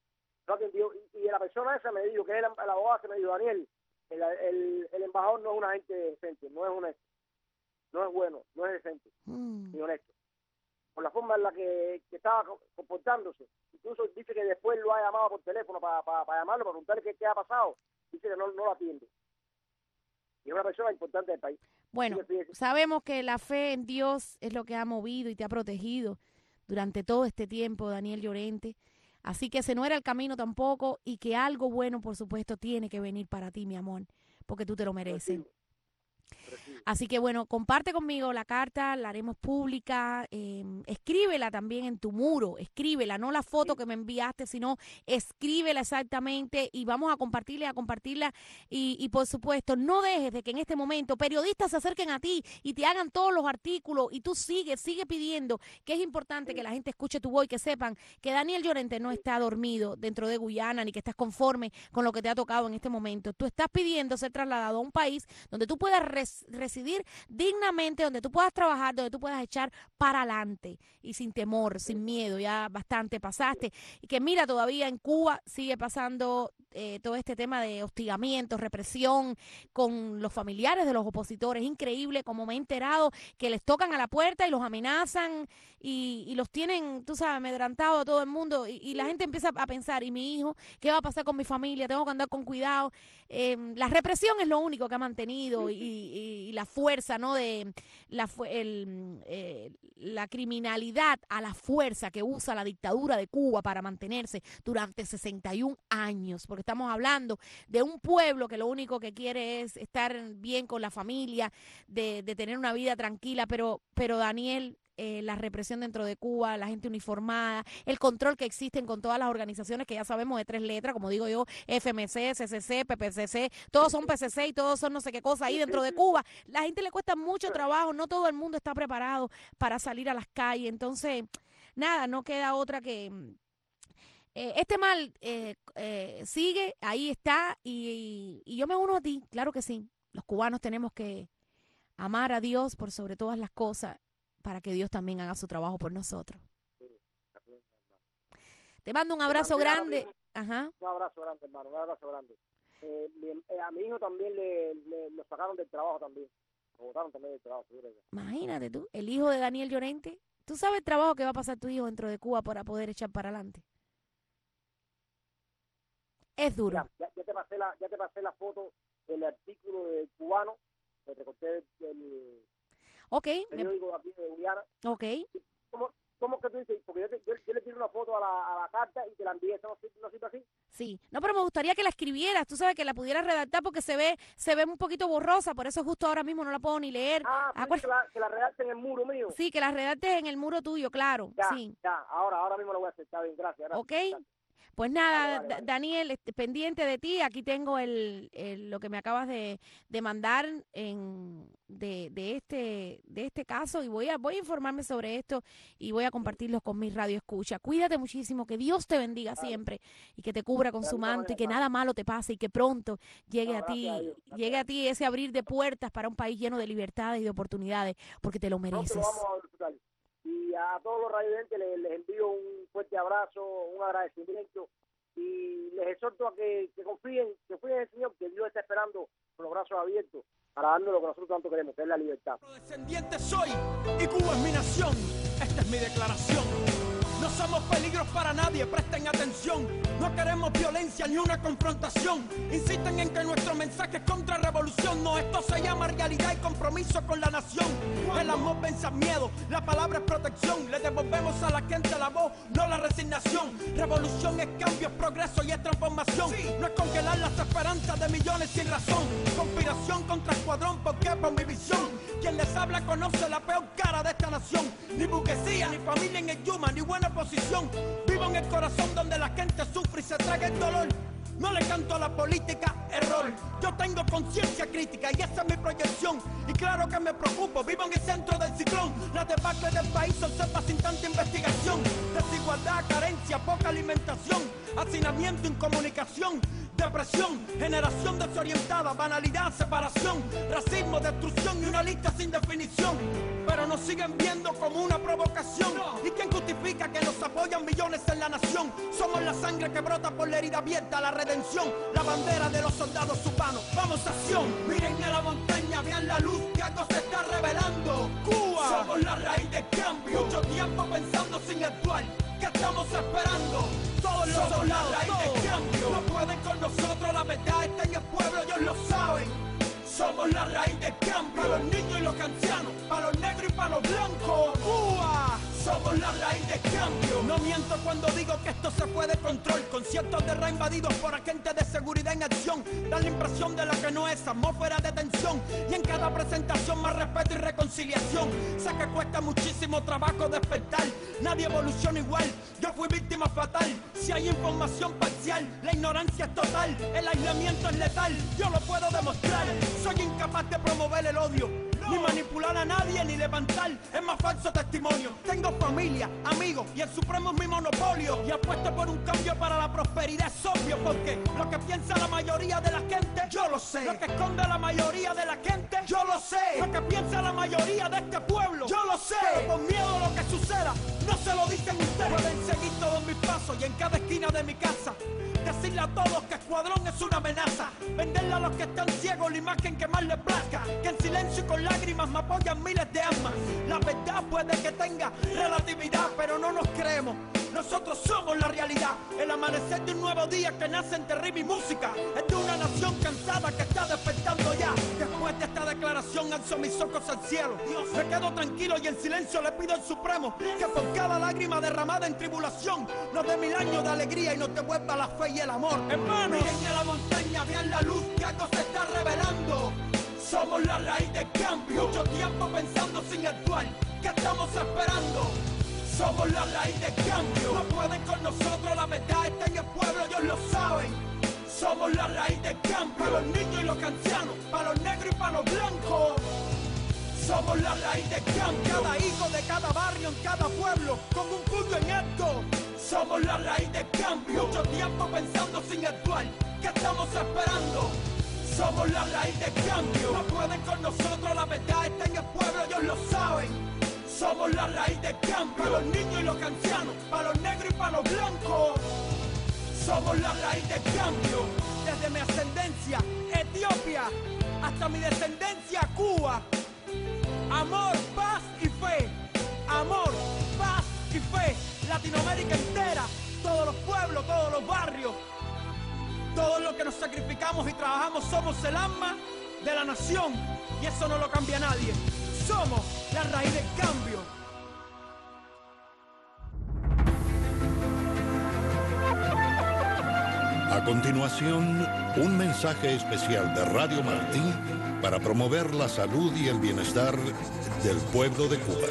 lo atendió, y, y la persona esa me dijo, que es el, el abogado que me dijo, Daniel, el, el, el embajador no es una gente decente, no es honesto, no es bueno, no es decente, Mm. ni honesto. Por la forma en la que, que estaba co- comportándose. Incluso dice que después lo ha llamado por teléfono para, para, para llamarlo, para preguntarle qué, qué ha pasado. Dice que no, no lo atiende. Y es una persona importante del país. Bueno, Sí, sí, sí. sabemos que la fe en Dios es lo que ha movido y te ha protegido durante todo este tiempo, Daniel Llorente. Así que ese no era el camino tampoco y que algo bueno, por supuesto, tiene que venir para ti, mi amor, porque tú te lo mereces. Recibo. Recibo. Así que bueno, comparte conmigo la carta, la haremos pública, eh, escríbela también en tu muro, escríbela, no la foto que me enviaste, sino escríbela exactamente y vamos a compartirla, a compartirla y, y por supuesto no dejes de que en este momento periodistas se acerquen a ti y te hagan todos los artículos y tú sigues, sigue pidiendo que es importante que la gente escuche tu voz y que sepan que Daniel Llorente no está dormido dentro de Guyana ni que estás conforme con lo que te ha tocado en este momento. Tú estás pidiendo ser trasladado a un país donde tú puedas res- residir dignamente, donde tú puedas trabajar, donde tú puedas echar para adelante y sin temor, sin miedo, ya bastante pasaste. Y que mira, todavía en Cuba sigue pasando eh, todo este tema de hostigamiento, represión con los familiares de los opositores. Increíble como me he enterado que les tocan a la puerta y los amenazan y, y los tienen, tú sabes, amedrentado a todo el mundo y, y la gente empieza a pensar, ¿y mi hijo? ¿Qué va a pasar con mi familia? Tengo que andar con cuidado. Eh, la represión es lo único que ha mantenido y, y- y la fuerza, ¿no? De la, fu- el, eh, la criminalidad a la fuerza que usa la dictadura de Cuba para mantenerse durante sesenta y un años, porque estamos hablando de un pueblo que lo único que quiere es estar bien con la familia, de, de tener una vida tranquila, pero, pero Daniel, eh, la represión dentro de Cuba, la gente uniformada, el control que existen con todas las organizaciones que ya sabemos de tres letras, como digo yo, F M C, C C C, P P C C, todos son P C C y todos son no sé qué cosa ahí dentro de Cuba. La gente le cuesta mucho trabajo, no todo el mundo está preparado para salir a las calles, entonces, nada, no queda otra que... Eh, este mal eh, eh, sigue, ahí está, y, y yo me uno a ti, claro que sí. Los cubanos tenemos que amar a Dios por sobre todas las cosas para que Dios también haga su trabajo por nosotros. Te mando un abrazo grande. Ajá. Un abrazo grande, hermano, un abrazo grande. Eh, mi- eh, a mi hijo también le, le, lo sacaron del trabajo también. Lo botaron también del trabajo. seguro que- Imagínate tú, el hijo de Daniel Llorente. ¿Tú sabes el trabajo que va a pasar tu hijo dentro de Cuba para poder echar para adelante? Es duro. Mira, ya, ya te pasé la, ya te pasé la foto del artículo del cubano que recorté del, del Ok, me- periódico de aquí de Guyana. ok. ¿Cómo, ¿Cómo que tú dices? Porque yo, te- yo, yo le tiré una foto a la, a la carta y te la envié. ¿Eso no sirve, no sirve así? Sí, no, pero me gustaría que la escribieras, tú sabes, que la pudieras redactar porque se ve se ve un poquito borrosa, por eso justo ahora mismo no la puedo ni leer. Ah, pues que la, que la redacte en el muro mío. Sí, que la redactes en el muro tuyo, claro. Ya, sí. ya, ahora, ahora mismo lo voy a hacer, está bien, gracias. gracias ¿Ok? gracias. Pues nada, Vale, vale, vale. Daniel, este, pendiente de ti, aquí tengo el, el lo que me acabas de, de mandar en, de, de este de este caso y voy a voy a informarme sobre esto y voy a compartirlo con mi radio escucha. Cuídate muchísimo, que Dios te bendiga vale. siempre y que te cubra con su manto y que nada malo te pase y que pronto llegue no, a ti, a Dios, llegue a ti ese abrir de puertas para un país lleno de libertades y de oportunidades, porque te lo mereces. Lo vamos a disfrutar. Y a todos los radiovidentes les, les envío un fuerte abrazo, un agradecimiento y les exhorto a que, que confíen, que confíen en el Señor, que Dios está esperando con los brazos abiertos para darnos lo que nosotros tanto queremos, que es la libertad. Descendiente soy y Cuba es mi nación. Esta es mi declaración. No somos peligros para nadie, presten atención. No queremos violencia ni una confrontación. Insisten en que nuestro mensaje es contra revolución. No, esto se llama realidad y compromiso con la nación. El amor vence al miedo, la palabra es protección. Le devolvemos a la gente la voz, no la resignación. Revolución es cambio, es progreso y es transformación. No es congelar las esperanzas de millones sin razón. Conspiración contra escuadrón, porque por mi visión. Quien les habla conoce la peor cara de esta nación. Ni burguesía, ni familia en el Yuma, ni buena posición. Vivo en el corazón donde la gente sufre y se traga el dolor. No le canto a la política, error. Yo tengo conciencia crítica y esa es mi proyección. Y claro que me preocupo, vivo en el centro del ciclón. Las debates del país se observa sin tanta investigación. Desigualdad, carencia, poca alimentación, hacinamiento, incomunicación, depresión, generación desorientada, banalidad, separación, racismo, destrucción y una lista sin definición. Pero nos siguen viendo como una provocación. ¿Y quién justifica que nos apoyan millones en la nación? Somos la sangre que brota por la herida abierta, la redención, la bandera de los soldados cubanos. Vamos a acción, miren a la montaña, vean la luz que algo se está revelando. Cuba, somos la raíz del cambio. Mucho tiempo pensando sin actuar. ¿Qué estamos esperando? Todos los somos la raíz del cambio. No pueden con nosotros, la verdad está en el pueblo, ellos lo saben. Somos la raíz del cambio. Para los niños y los ancianos, para los negros y para los blancos. ¡Cuba! Somos la raíz del cambio. No miento cuando digo que esto se fue de control. Conciertos de rap invadidos por agentes de seguridad en acción. Dan la impresión de lo que no es, atmósfera de tensión. Y en cada presentación más respeto y reconciliación. Sé que cuesta muchísimo trabajo despertar. Nadie evoluciona igual, yo fui víctima fatal. Si hay información parcial, la ignorancia es total. El aislamiento es letal, yo lo puedo demostrar. Soy incapaz de promover el odio, ni manipular a nadie, ni levantar el más falso testimonio. Tengo familia, amigos y el supremo es mi monopolio. Y apuesto por un cambio para la prosperidad, es obvio. Porque lo que piensa la mayoría de la gente, yo lo sé. Lo que esconde la mayoría de la gente, yo lo sé. Lo que piensa la mayoría de este pueblo, yo lo sé. Pero por miedo a lo que suceda, no se lo dicen ustedes. Pueden seguir todos mis pasos y en cada esquina de mi casa decirle a todos que Escuadrón es una amenaza. Venderle a los que están ciegos la imagen que más les plazca. Que en silencio y con lágrimas me apoyan miles de almas. La verdad puede que tenga relatividad, pero no nos creemos. Nosotros somos la realidad. El amanecer de un nuevo día que nace entre ritmo y música. Es de una nación cansada que está despertando ya. Después de esta declaración alzo mis ojos al cielo. Me quedo tranquilo y en silencio le pido al Supremo que por cada lágrima derramada en tribulación nos dé mil años de alegría y nos devuelva la fe y el amor. Hermanos, miren a la montaña, vean la luz que algo se está revelando. Somos la raíz del cambio. Mucho tiempo pensando sin actuar. ¿Qué estamos esperando? Somos la raíz del cambio. No pueden con nosotros, la verdad está en el pueblo, ellos lo saben. Somos la raíz del cambio. Para los niños y los ancianos, para los negros y para los blancos. Somos la raíz del cambio. Cada hijo de cada barrio, en cada pueblo, con un puño en alto. Somos la raíz del cambio. Mucho tiempo pensando sin actuar. ¿Qué estamos esperando? Somos la raíz del cambio. No pueden con nosotros, la verdad está en el pueblo, ellos lo saben. Somos la raíz del cambio. Para los niños y los ancianos, para los negros y para los blancos. Somos la raíz del cambio. Desde mi ascendencia, Etiopía, hasta mi descendencia, Cuba. Amor, paz y fe. Amor, paz y fe. Latinoamérica entera, todos los pueblos, todos los barrios. Todos los que nos sacrificamos y trabajamos somos el alma de la nación. Y eso no lo cambia nadie. Somos la raíz del cambio. A continuación, un mensaje especial de Radio Martí para promover la salud y el bienestar del pueblo de Cuba.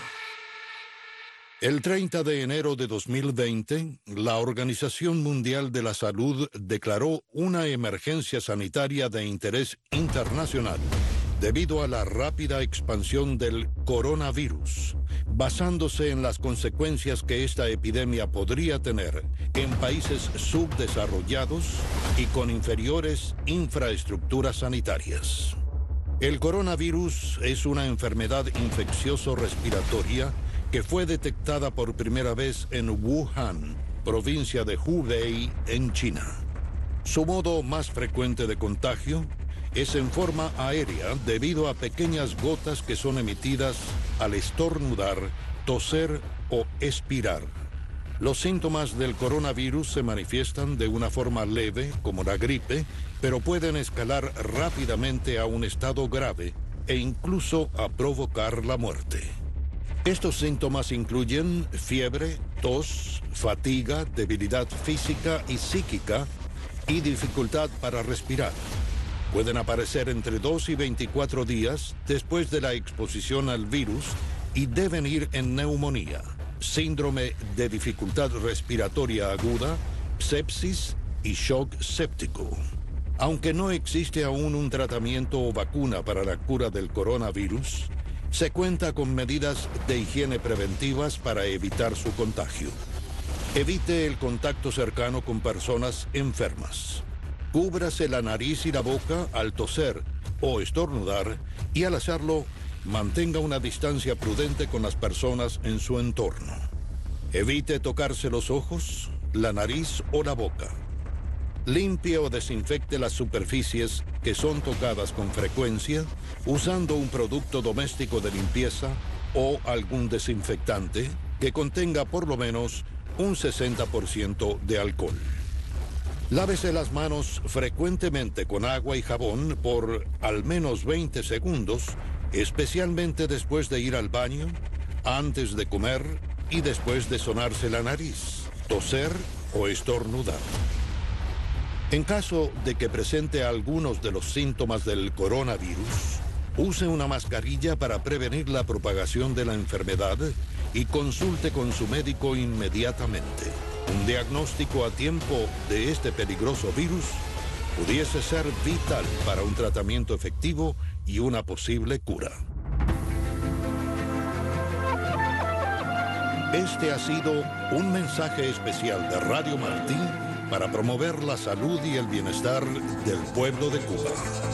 El treinta de enero de dos mil veinte, la Organización Mundial de la Salud declaró una emergencia sanitaria de interés internacional debido a la rápida expansión del coronavirus, basándose en las consecuencias que esta epidemia podría tener en países subdesarrollados y con inferiores infraestructuras sanitarias. El coronavirus es una enfermedad infeccioso-respiratoria que fue detectada por primera vez en Wuhan, provincia de Hubei, en China. Su modo más frecuente de contagio es en forma aérea debido a pequeñas gotas que son emitidas al estornudar, toser o expirar. Los síntomas del coronavirus se manifiestan de una forma leve, como la gripe, pero pueden escalar rápidamente a un estado grave e incluso a provocar la muerte. Estos síntomas incluyen fiebre, tos, fatiga, debilidad física y psíquica y dificultad para respirar. Pueden aparecer entre dos y veinticuatro días después de la exposición al virus y deben ir en neumonía, síndrome de dificultad respiratoria aguda, sepsis y shock séptico. Aunque no existe aún un tratamiento o vacuna para la cura del coronavirus, se cuenta con medidas de higiene preventivas para evitar su contagio. Evite el contacto cercano con personas enfermas. Cúbrase la nariz y la boca al toser o estornudar y al hacerlo, mantenga una distancia prudente con las personas en su entorno. Evite tocarse los ojos, la nariz o la boca. Limpie o desinfecte las superficies que son tocadas con frecuencia usando un producto doméstico de limpieza o algún desinfectante que contenga por lo menos un sesenta por ciento de alcohol. Lávese las manos frecuentemente con agua y jabón por al menos veinte segundos, especialmente después de ir al baño, antes de comer y después de sonarse la nariz, toser o estornudar. En caso de que presente algunos de los síntomas del coronavirus, use una mascarilla para prevenir la propagación de la enfermedad y consulte con su médico inmediatamente. Un diagnóstico a tiempo de este peligroso virus pudiese ser vital para un tratamiento efectivo y una posible cura. Este ha sido un mensaje especial de Radio Martí para promover la salud y el bienestar del pueblo de Cuba.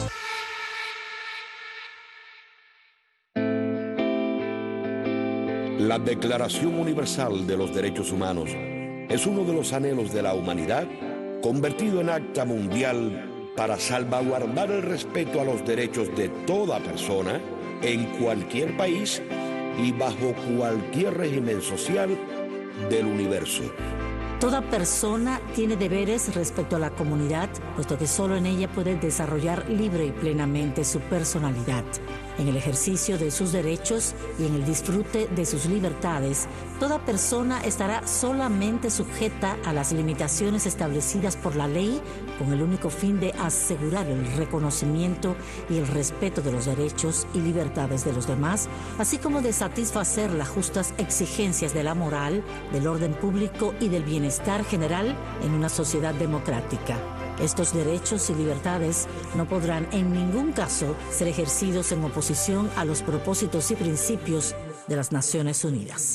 La Declaración Universal de los Derechos Humanos es uno de los anhelos de la humanidad convertido en acta mundial para salvaguardar el respeto a los derechos de toda persona en cualquier país y bajo cualquier régimen social del universo. Toda persona tiene deberes respecto a la comunidad, puesto que solo en ella puede desarrollar libre y plenamente su personalidad. En el ejercicio de sus derechos y en el disfrute de sus libertades, toda persona estará solamente sujeta a las limitaciones establecidas por la ley con el único fin de asegurar el reconocimiento y el respeto de los derechos y libertades de los demás, así como de satisfacer las justas exigencias de la moral, del orden público y del bienestar general en una sociedad democrática. Estos derechos y libertades no podrán en ningún caso ser ejercidos en oposición a los propósitos y principios de las Naciones Unidas.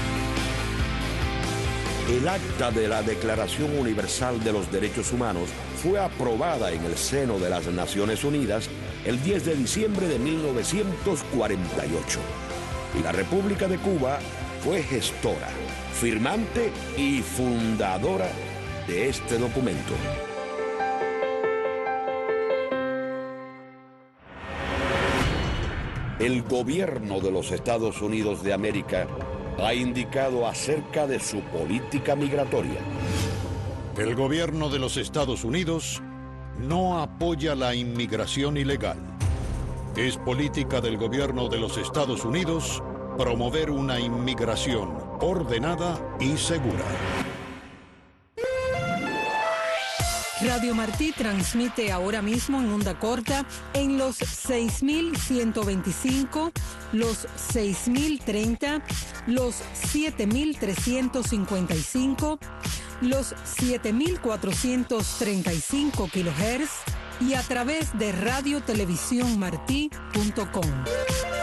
El acta de la Declaración Universal de los Derechos Humanos fue aprobada en el seno de las Naciones Unidas el diez de diciembre de mil novecientos cuarenta y ocho. Y la República de Cuba fue gestora, firmante y fundadora de este documento. El gobierno de los Estados Unidos de América ha indicado acerca de su política migratoria. El gobierno de los Estados Unidos no apoya la inmigración ilegal. Es política del gobierno de los Estados Unidos promover una inmigración ordenada y segura. Radio Martí transmite ahora mismo en onda corta en los seis mil ciento veinticinco, los seis mil treinta, los siete mil trescientos cincuenta y cinco, los siete mil cuatrocientos treinta y cinco kilohertz y a través de radio televisión martí punto com.